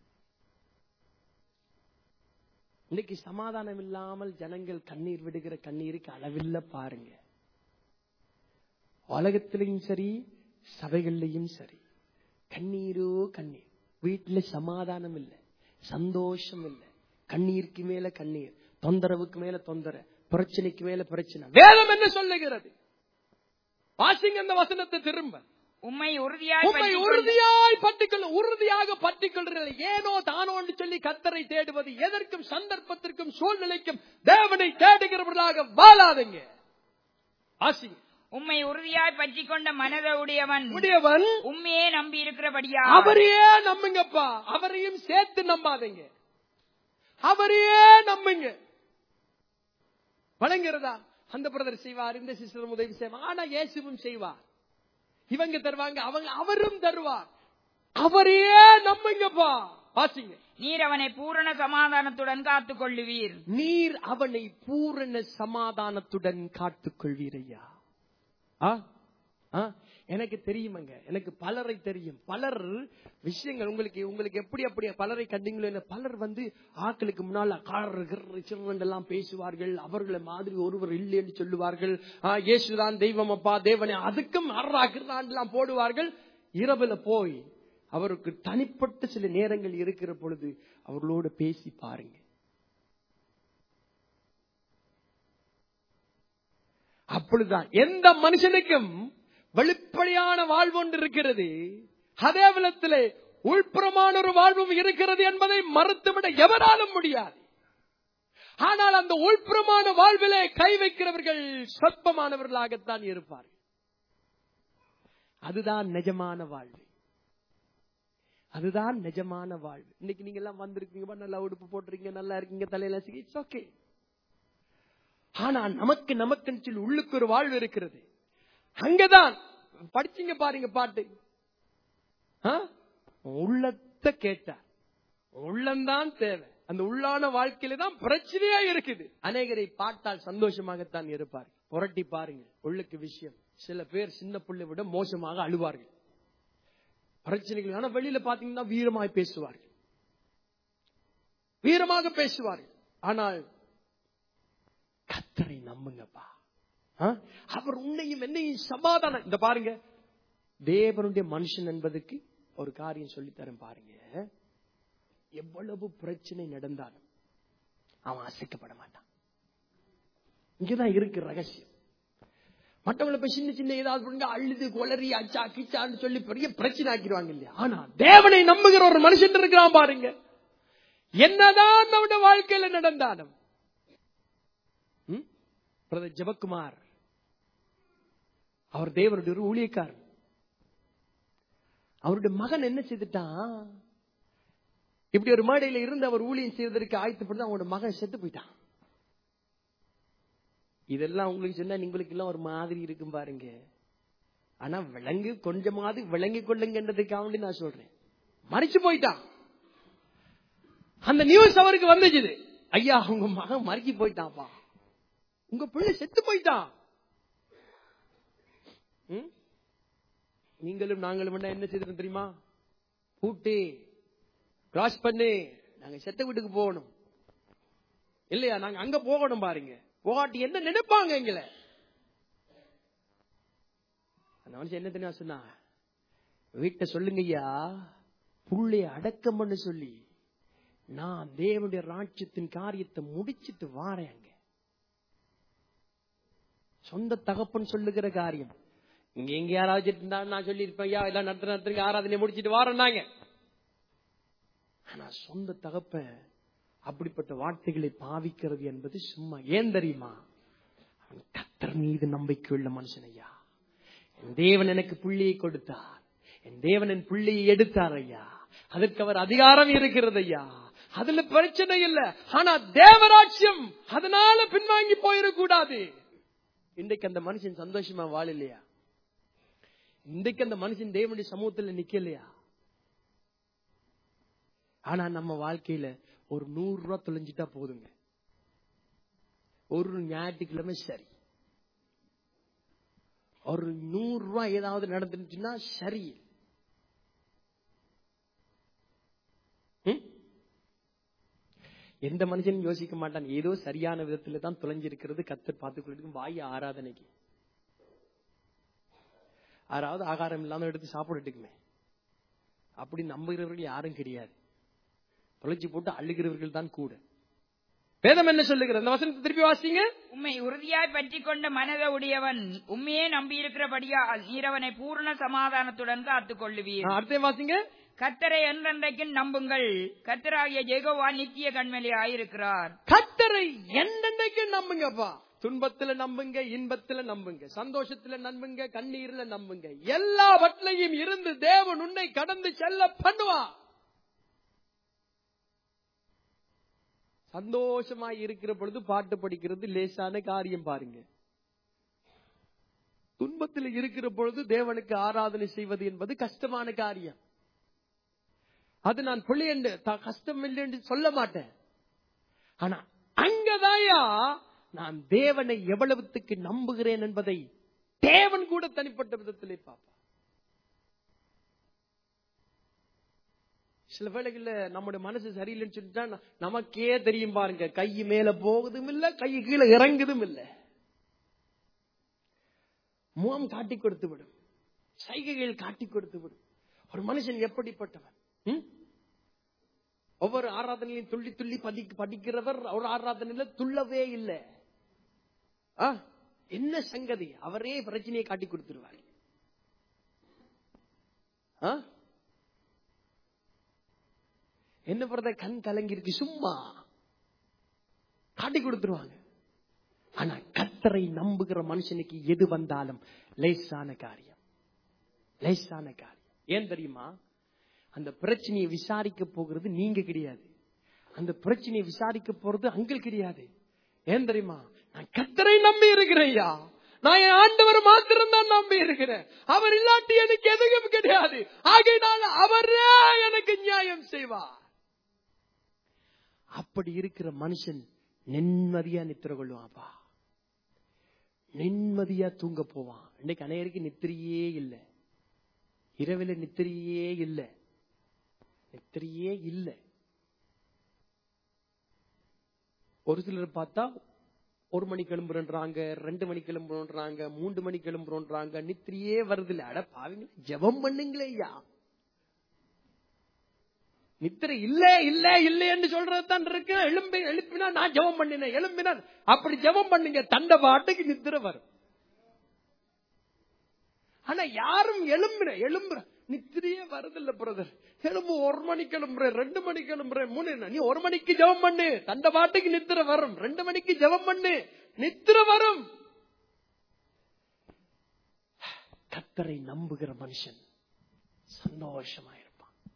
இன்னைக்கு சமாதானம் இல்லாமல் ஜனங்கள் கண்ணீர் விடுகிற கண்ணீருக்கு அளவில்லை பாருங்க. உலகத்திலையும் சரி சபைகள்லையும் சரி கண்ணீரோ கண்ணீர். வீட்டுல சமாதானம் இல்லை, சந்தோஷம் இல்லை, கண்ணீருக்கு மேல கண்ணீர், தொந்தரவுக்கு மேல தொந்தர, பிரச்சனைக்கு மேல பிரச்சனை. வேதம் என்ன சொல்லுகிறது? வாசிங்க அந்த வசனத்தை திரும்ப. உம்மை உறுதியாய் பற்றிக்கொள்ள. உறுதியாக பற்றிக்கொள்றது ஏனோ தானோ என்று சொல்லி கர்த்தரை தேடுவது எதற்கும் சந்தர்ப்பத்திற்கும் சூழ்நிலைக்கும் தேவனை தேடுகிறவர்களாக வாழாதீங்க. வாசிங்க. உம்மை உறுதியாய் பற்றிக் கொண்ட மனதுடையவன் உம்மையே நம்பி இருக்கிறபடியா. அவரையே நம்புங்கப்பா. அவரையும் சேர்த்து நம்பாதீங்க, அவரையே நம்புங்க. வழங்குறதா? அந்த பிரதர் செய்வார், இந்த சிஸ்டர் உதவி செய்வார், ஆனா இயேசுவும் செய்வார். இவங்க தருவாங்க, அவரும் தருவார். அவரையே நம்புங்கப்பா. வாசிங்க. நீர் அவனை பூரண சமாதானத்துடன் காத்துக் கொள்ளுவீர். நீர் அவனை பூரண சமாதானத்துடன் காத்துக் கொள்வீரையா. எனக்கு தெரியுமங்க, எனக்கு பலரை தெரியும். பலர் விஷயங்கள் உங்களுக்கு எப்படி அப்படி பலரை கண்டீங்களோ, பலர் ஆக்களுக்கு முன்னால் சிறுவண்டெல்லாம் பேசுவார்கள். அவர்களை மாதிரி ஒருவர் இல்லை என்று சொல்லுவார்கள். இயேசுதான் தெய்வம் அப்பா, தேவனே அதுக்கும் அறான் போடுவார்கள். இரவுல போய் அவருக்கு தனிப்பட்ட சில நேரங்கள் இருக்கிற பொழுது அவர்களோடு பேசி பாருங்க. அப்பொழுதுதான் எந்த மனுஷனுக்கும் வெளிப்படையான வாழ்வு ஒன்று இருக்கிறது, அதே விதத்திலே உள்புறமான ஒரு வாழ்வும் இருக்கிறது என்பதை மறுத்துவிட எவராலும் முடியாது. ஆனால் அந்த உள்புறமான வாழ்விலே கை வைக்கிறவர்கள் சொற்பமானவர்களாகத்தான் இருப்பார்கள். அதுதான் நிஜமான வாழ்வு. அதுதான் நிஜமான வாழ்வு. இன்னைக்கு நீங்க எல்லாம் வந்திருக்கீங்க, நல்லா உடுப்பு போட்டிருக்கீங்க, நல்லா இருக்கீங்க, தலையில இட்ஸ் ஓகே. ஆனா நமக்கு சொல்லி உள்ளுக்கு ஒரு வாழ்வு இருக்கிறது. அங்கதான் படிச்சீங்க பாருங்க பாட்டு, உள்ளத்தை கேட்டார். உள்ளம்தான் தேவை. அந்த உள்ளான வாழ்க்கையில தான் பிரச்சனையா இருக்குது. அநேகரை பார்த்தால் சந்தோஷமாகத்தான் இருப்பார். புரட்டி பாருங்க உள்ளுக்கு விஷயம். சில பேர் சின்ன பிள்ளை விட மோசமாக அழுவார்கள் பிரச்சனைகள். ஆனா வெளியில பாத்தீங்கன்னா வீரமாய் பேசுவார்கள், வீரமாக பேசுவார்கள். ஆனால் கர்த்தரை நம்புங்கப்பா. அவர் உன்னையும் என்னையும் சமாதானம். இந்த பாருங்க, தேவனுடைய மனுஷன் என்பதுக்கு ஒரு காரியம் சொல்லித்தரேன் பாருங்க. எவ்வளவு பிரச்சனை நடந்தாலும் அவன் அசைக்கப்பட மாட்டான். இங்கதான் இருக்கு ரகசியம். மற்றவங்களை போய் சின்ன சின்ன ஏதாவது அழுது கொலறி அச்சா கிச்சான்னு சொல்லி பெரிய பிரச்சனை ஆக்கிடுவாங்க இல்லையா. ஆனா தேவனை நம்புகிற ஒரு மனுஷன் இருக்கிறான் பாருங்க, என்னதான் நம்முடைய வாழ்க்கையில நடந்தாலும். பிரதர் ஜெபக்குமார் அவர் தேவனுடைய ஒரு ஊழியக்காரர். அவருடைய மகன் என்ன செய்துட்டான், இப்படி ஒரு மேடையில இருந்து அவர் ஊழியம் செய்வதற்கு ஆயத்தப்பட்டு அவரோட மகன் செத்து போயிட்டான். இதெல்லாம் உங்களுக்கு சொன்னா உங்களுக்கு எல்லாம் ஒரு மாதிரி இருக்கும் பாருங்க. ஆனா கொஞ்சமாவது விளங்கி கொள்ளுங்கன்றதுக்காக நான் சொல்றேன். மறிச்சு போயிட்டான். அந்த நியூஸ் அவருக்கு வந்துச்சு, ஐயா உங்க மகன் மறிச்சு போயிட்டான்ப்பா, உங்க பிள்ளை செத்து போயிட்டான். நீங்களும் நாங்களும் என்ன செய்திருக்கோம் தெரியுமா, கூட்டு கிராஸ் பண்ணி நாங்க செத்த வீட்டுக்கு போகணும் இல்லையா, நாங்க அங்க போகணும் பாருங்க. போகாட்டி என்ன நினைப்பாங்க எங்களை. அந்த மனுஷன் என்ன தெரியுமா சொன்னா, வீட்டை சொல்லுங்க ஐயா புள்ளைய அடக்கம் பண்ண சொல்லி நான் தேவனுடைய ராஜ்யத்தின் காரியத்தை முடிச்சிட்டு வாரேன். அங்க சொந்த தகப்பன் சொல்லுகிற காரியம். இங்க எங்க யாராவது இருந்தா நான் சொல்லி இருப்பேன், ஐயா எல்லாம் நடத்துறதுக்கு ஆராதனை முடிச்சிட்டு வாரேன்னாங்க. ஆனா சொந்த தகப்பன் அப்படிப்பட்ட வார்த்தைகளை பாவிக்கிறது என்பது சும்மா. ஏன் தெரியுமா, அவன் கர்த்தர் மீது நம்பிக்கை உள்ள மனுஷன். ஐயா என் தேவன் எனக்கு புள்ளியை கொடுத்தார், என் தேவன் என் புள்ளியை எடுத்தார் ஐயா, அதற்கு அவர் அதிகாரம் இருக்கிறது ஐயா, அதுல பிரச்சனை இல்லை. ஆனா தேவராட்சியம் அதனால பின்வாங்கி போயிடக்கூடாது. இன்றைக்கு அந்த மனுஷன் சந்தோஷமா வாழ இல்லையா, இன்றைக்கு அந்த மனுஷன் தேவனுடைய சமூகத்தில் நிக்கலையா. ஆனா நம்ம வாழ்க்கையில ஒரு 100 ரூபாய் தொலைஞ்சிட்டா போதுங்க, ஒரு ஞாயிற்றுக்கிழமை சரி, ஒரு 100 ரூபாய் ஏதாவது நடந்துச்சுன்னா சரி. எந்த மனுஷனும் யோசிக்க மாட்டான், ஏதோ சரியான விதத்துல தான் தொலைஞ்சிருக்கிறது கர்த்தர் பார்த்துக்கொள்ளும். வாய் ஆராதனைக்கு யாராவது ஆகாரம் இல்லாம எடுத்து சாப்பிட்டுக்குமே, அப்படி நம்புகிறவர்கள் யாரும் கிடையாது. தொலைச்சி போட்டு அழுகிறவர்கள் தான் கூட. வேதம் என்ன சொல்லுகிறது, அந்த வசனத்தை திருப்பி வாசிங்க. உம்மை உறுதியாய் பற்றி கொண்ட மனதை உடையவன் உண்மையே நம்பி இருக்கிறபடியா நீரவனை பூர்ண சமாதானத்துடன் காத்துக் கொள்ளுவீர். அடுத்த வாசிங்க. கர்த்தரை என்றென்றைக்கும் நம்புங்கள், கர்த்தராகிய யெகோவா நித்திய கண்மலையாயிருக்கிறார். கர்த்தரை என்றென்றைக்கும் நம்புங்கப்பா. துன்பத்துல நம்புங்க, இன்பத்துல நம்புங்க, சந்தோஷத்துல நம்புங்க, கண்ணீர்ல நம்புங்க, எல்லாவற்றையும் இருந்து தேவன் உன்னை கடந்து செல்ல பண்ணுவா. சந்தோஷமா இருக்கிற பொழுது பாட்டு படிக்கிறது லேசான காரியம் பாருங்க. துன்பத்தில் இருக்கிற பொழுது தேவனுக்கு ஆராதனை செய்வது என்பது கஷ்டமான காரியம். அது நான் பிள்ளை என்று கஷ்டம் இல்லை என்று சொல்ல மாட்டேன். ஆனா அங்கதாயா நான் தேவனை எவ்வளவுக்கு நம்புகிறேன் என்பதை தேவன் கூட தனிப்பட்ட விதத்திலே பார்ப்பார். சில வேளைகள்ல நம்முடைய மனசு சரியில்லைன்னு சொல்லிட்டா நமக்கே தெரியும் பாருங்க, கை மேல போகுதும் இல்ல, கை கீழே இறங்குதும் இல்ல, முகம் காட்டி கொடுத்து விடும், சைகைகள் காட்டி கொடுத்து விடும். ஒரு மனுஷன் எப்படிப்பட்டவன்? ஒவ்வொரு ஆராதனையிலும் துள்ளி துள்ளி படிக்கிறவர் ஒரு ஆராதனையில துள்ளவே இல்லை. என்ன சங்கதி? அவரே பிரச்சனையை காட்டி கொடுத்துருவார். என்ன பண்றத? கண் கலங்கி இருக்கு, சும்மா காட்டி கொடுத்துருவாங்க. ஆனா கர்த்தரை நம்புகிற மனுஷனுக்கு எது வந்தாலும் லேசான காரியம், லேசான காரியம். ஏன் தெரியுமா? அந்த பிரச்சனையை விசாரிக்க போகிறது நீங்க கிடையாது, அந்த பிரச்சனையை விசாரிக்க போறது அங்கள் கிடையாது. ஏன் தெரியுமா? நான் கர்த்தரை நம்பி இருக்கிறேன்யா, நான் என் ஆண்டவர் மாத்திரம் தான் நம்பி இருக்கிறேன். அவர் இல்லாட்டி எனக்கு எதுவும் கிடையாது. ஆகையினால அவரே எனக்கு நியாயம் செய்வார். அப்படி இருக்கிற மனுஷன் நிம்மதியா நித்திர கொள்வான்பா, நிம்மதியா தூங்க போவான். இன்னைக்கு அநேகருக்கு நித்திரையே இல்லை, இரவில நித்திரையே இல்லை, நித்திரையே இல்லை. ஒரு சிலர் பார்த்தா 1 மணி கிளம்புறாங்க, 2 மணி கிளம்புறாங்க, 3 மணி கிளம்புறாங்க, நித்திரையே வருது இல்ல. அட பாவீங்களா, ஜெபம் பண்ணுங்களே ஐயா. நித்திரை இல்ல இல்ல இல்ல என்று சொல்றதுதான் இருக்கு. எழுப்பினா நான் ஜெபம் பண்ணினேன், எழுப்பினா அப்படி ஜெபம் பண்ணுங்க, தண்ட பாட்டுக்கு நித்திரை வரும். ஆனா யாரும் எழும்புற நித்திரையே வருதில்ல பிரதர். எழும்பு, 1 மணிக்கு எழும்புறேன், 2 மணிக்கு எழும்புறேன், 3. நீ 1 மணிக்கு ஜெபம் பண்ணு, தண்ட பாட்டுக்கு நித்திரை வரும். 2 மணிக்கு ஜெபம் பண்ணு, நித்திரை வரும். கர்த்தரை நம்புகிற மனுஷன் சந்தோஷமா இருப்பான்.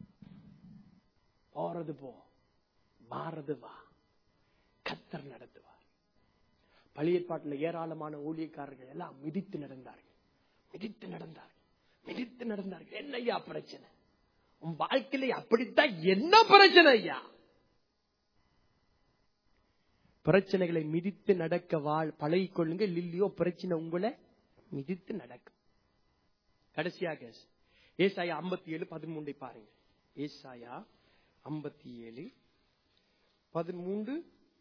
போறது போ, வாரது வா, கர்த்தர் நடத்துவார். பழைய ஏற்பாட்டுல ஏராளமான ஊழியக்காரர்கள் எல்லாம் மிதித்து நடந்தார்கள். என்ன ஐயா பிரச்சனை உன் வாழ்க்கையில? அப்படித்தான். என்ன பிரச்சனை ஐயா? பிரச்சனைகளை மிதித்து நடக்க பழகிக் கொள்ளுங்க, இல்லையோ பிரச்சனை உங்களை மிதித்து நடக்கும். கடைசியாக ஏசாயா 57:13 பாருங்க. ஏசாயா 57:13.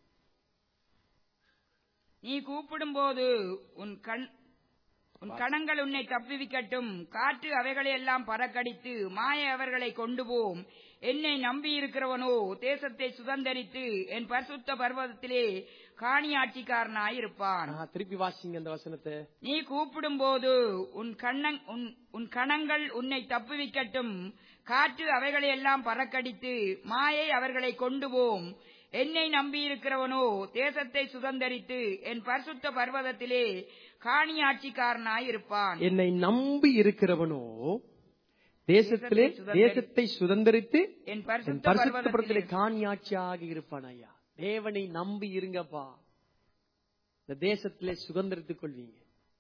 நீ கூப்பிடும் போது உன் கணங்கள் உன்னை தப்புவிக்கட்டும். காற்று அவைகளை எல்லாம் பறக்கடித்து மாய அவர்களை கொண்டு போம். என்னை நம்பி இருக்கிறவனோ தேசத்தை சுதந்தரித்து என் பரிசுத்த பர்வதத்திலே காணியாட்சிக்காரனாயிருப்பான். திருப்பி வாசிங்க அந்த வசனத்தை. நீ கூப்பிடும் போது உன் கணங்கள் உன்னை தப்புவிக்கட்டும். காற்று அவைகளை எல்லாம் பறக்கடித்து மாயை அவர்களை கொண்டு போம். என்னை நம்பி இருக்கிறவனோ தேசத்தை சுதந்தரித்து என் பரிசுத்த பர்வதத்திலே காணியாட்சிக்காரனாயிருப்பான். என்னை நம்பி இருக்கிறவனோ தேசத்தை சுதந்தரித்து என் பரிசுத்த பர்வதத்திலே காணியாட்சியாக இருப்பான். ஐயா, தேவனை நம்பி இருங்கப்பா, இந்த தேசத்திலே சுதந்திரத்துக் கொள்வீங்க.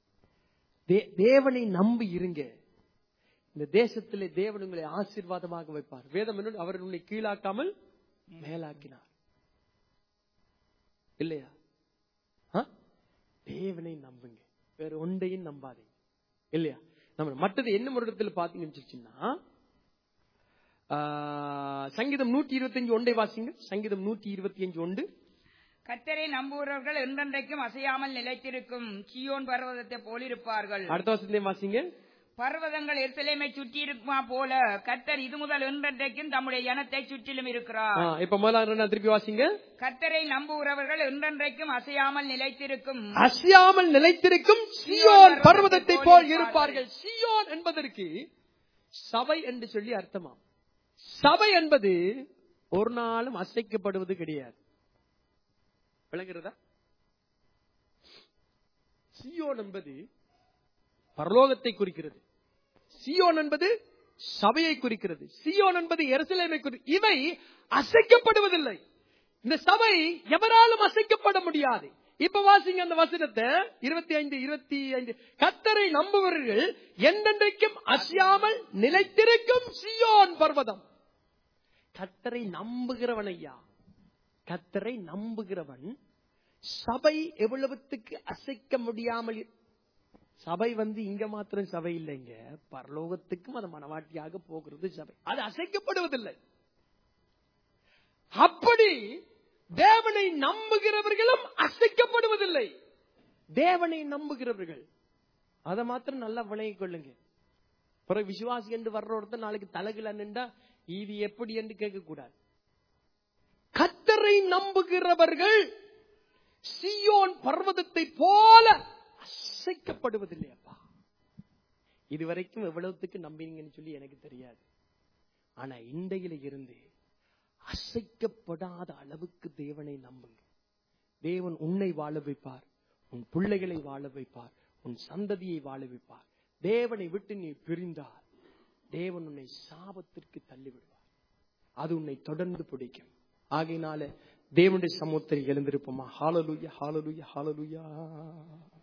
தேவனை நம்பி இருங்க, இந்த தேசத்திலே தேவன் உங்களை ஆசீர்வாதமாக வைப்பார். வேதம் அவர் உன்னை கீழாக்காமல் மேலாக்கினார் இல்லையா? தேவனை நம்புங்க, வேற ஒன்றையும் நம்பாதீங்க இல்லையா? நம்ம மற்றது என்ன முறையில் பாத்தீங்கன்னா சங்கீதம் 125:1 வாசிங்க. சங்கீதம் 125:1. கர்த்தரை நம்புகிறவர்கள் என்றென்றைக்கும் அசையாமல் நிலைத்திருக்கும் சீயோன் பர்வதத்தை போலிருப்பார்கள். அடுத்த வசனத்தை வாசிங்க. பர்வதங்கள் எருசலேமை சுற்றி இருக்குமா போல கர்த்தர் இது முதல் என்றென்றைக்கும் தம்முடைய ஜனத்தை சுற்றிலும் இருக்கிறார். இப்ப முதல்ல திருப்பி வாசிங்க. கர்த்தரை நம்புகிறவர்கள் என்றென்றைக்கும் அசையாமல் நிலைத்திருக்கும் சீயோன் பர்வதத்தை போல் இருப்பார்கள். சீயோன் என்பதற்கு சபை என்று சொல்லி அர்த்தமா? சபை என்பது ஒரு நாளும் அசைக்கப்படுவது கிடையாது. விளங்குறதா? சீயோன் என்பது பரலோகத்தை குறிக்கிறது, சீயோன் என்பது சபையை குறிக்கிறது, சீயோன் என்பது எருசலேமை குறிக்கிறது. இவை அசைக்கப்படுவதில்லை. இந்த சபை எவராலும் அசைக்கப்பட முடியாது. இப்ப வாசிங்க அந்த வசனத்தை 25 கர்த்தரை நம்புவர்கள் என்றென்றைக்கும் அசையாமல் நிலைத்திருக்கும் சீயோன் பர்வதம். கர்த்தரை நம்புகிறவன் ஐயா, கர்த்தரை நம்புகிறவன். சபை எவ்வளவுத்துக்கு அசைக்க முடியாமல், சபை இங்க மாத்திரம் சபை இல்லைங்க, பரலோகத்துக்கும் அது மனவாட்டியாக போகிறது சபை. அது அசைக்கப்படுவதில்லை. அப்படி தேவனை நம்புகிறவர்களும் அசைக்கப்படுவதில்லை. தேவனை நம்புகிறவர்கள் அதை மாத்திரம் நல்லா விளங்கிக் கொள்ளுங்க. பிறகு விசுவாசி என்று வர்ற ஒருத்தர் நாளைக்கு தலைகில நின்றா இது எப்படி என்று கேட்க கூடாது. கர்த்தரை நம்புகிறவர்கள் சீயோன் பர்வதத்தை போல அசைக்கப்படுவதில்லை. அப்பா, இதுவரைக்கும் எவ்வளவுக்கு நம்பினீங்கன்னு சொல்லி எனக்கு தெரியாது. ஆனா இன்றையில இருந்து அசைக்கப்படாத அளவுக்கு தேவனை நம்புங்க. தேவன் உன்னை வாழ வைப்பார், உன் பிள்ளைகளை வாழ வைப்பார், உன் சந்ததியை வாழ வைப்பார். தேவனை விட்டு நீ பிரிந்தால் தேவன் உன்னை சாபத்திற்கு தள்ளிவிடுவார். அது உன்னை தொடர்ந்து பிடிக்கும். ஆகையினால தேவனுடைய சமூகத்தில் எழுந்திருப்போமா? ஹல்லேலூயா, ஹல்லேலூயா, ஹல்லேலூயா.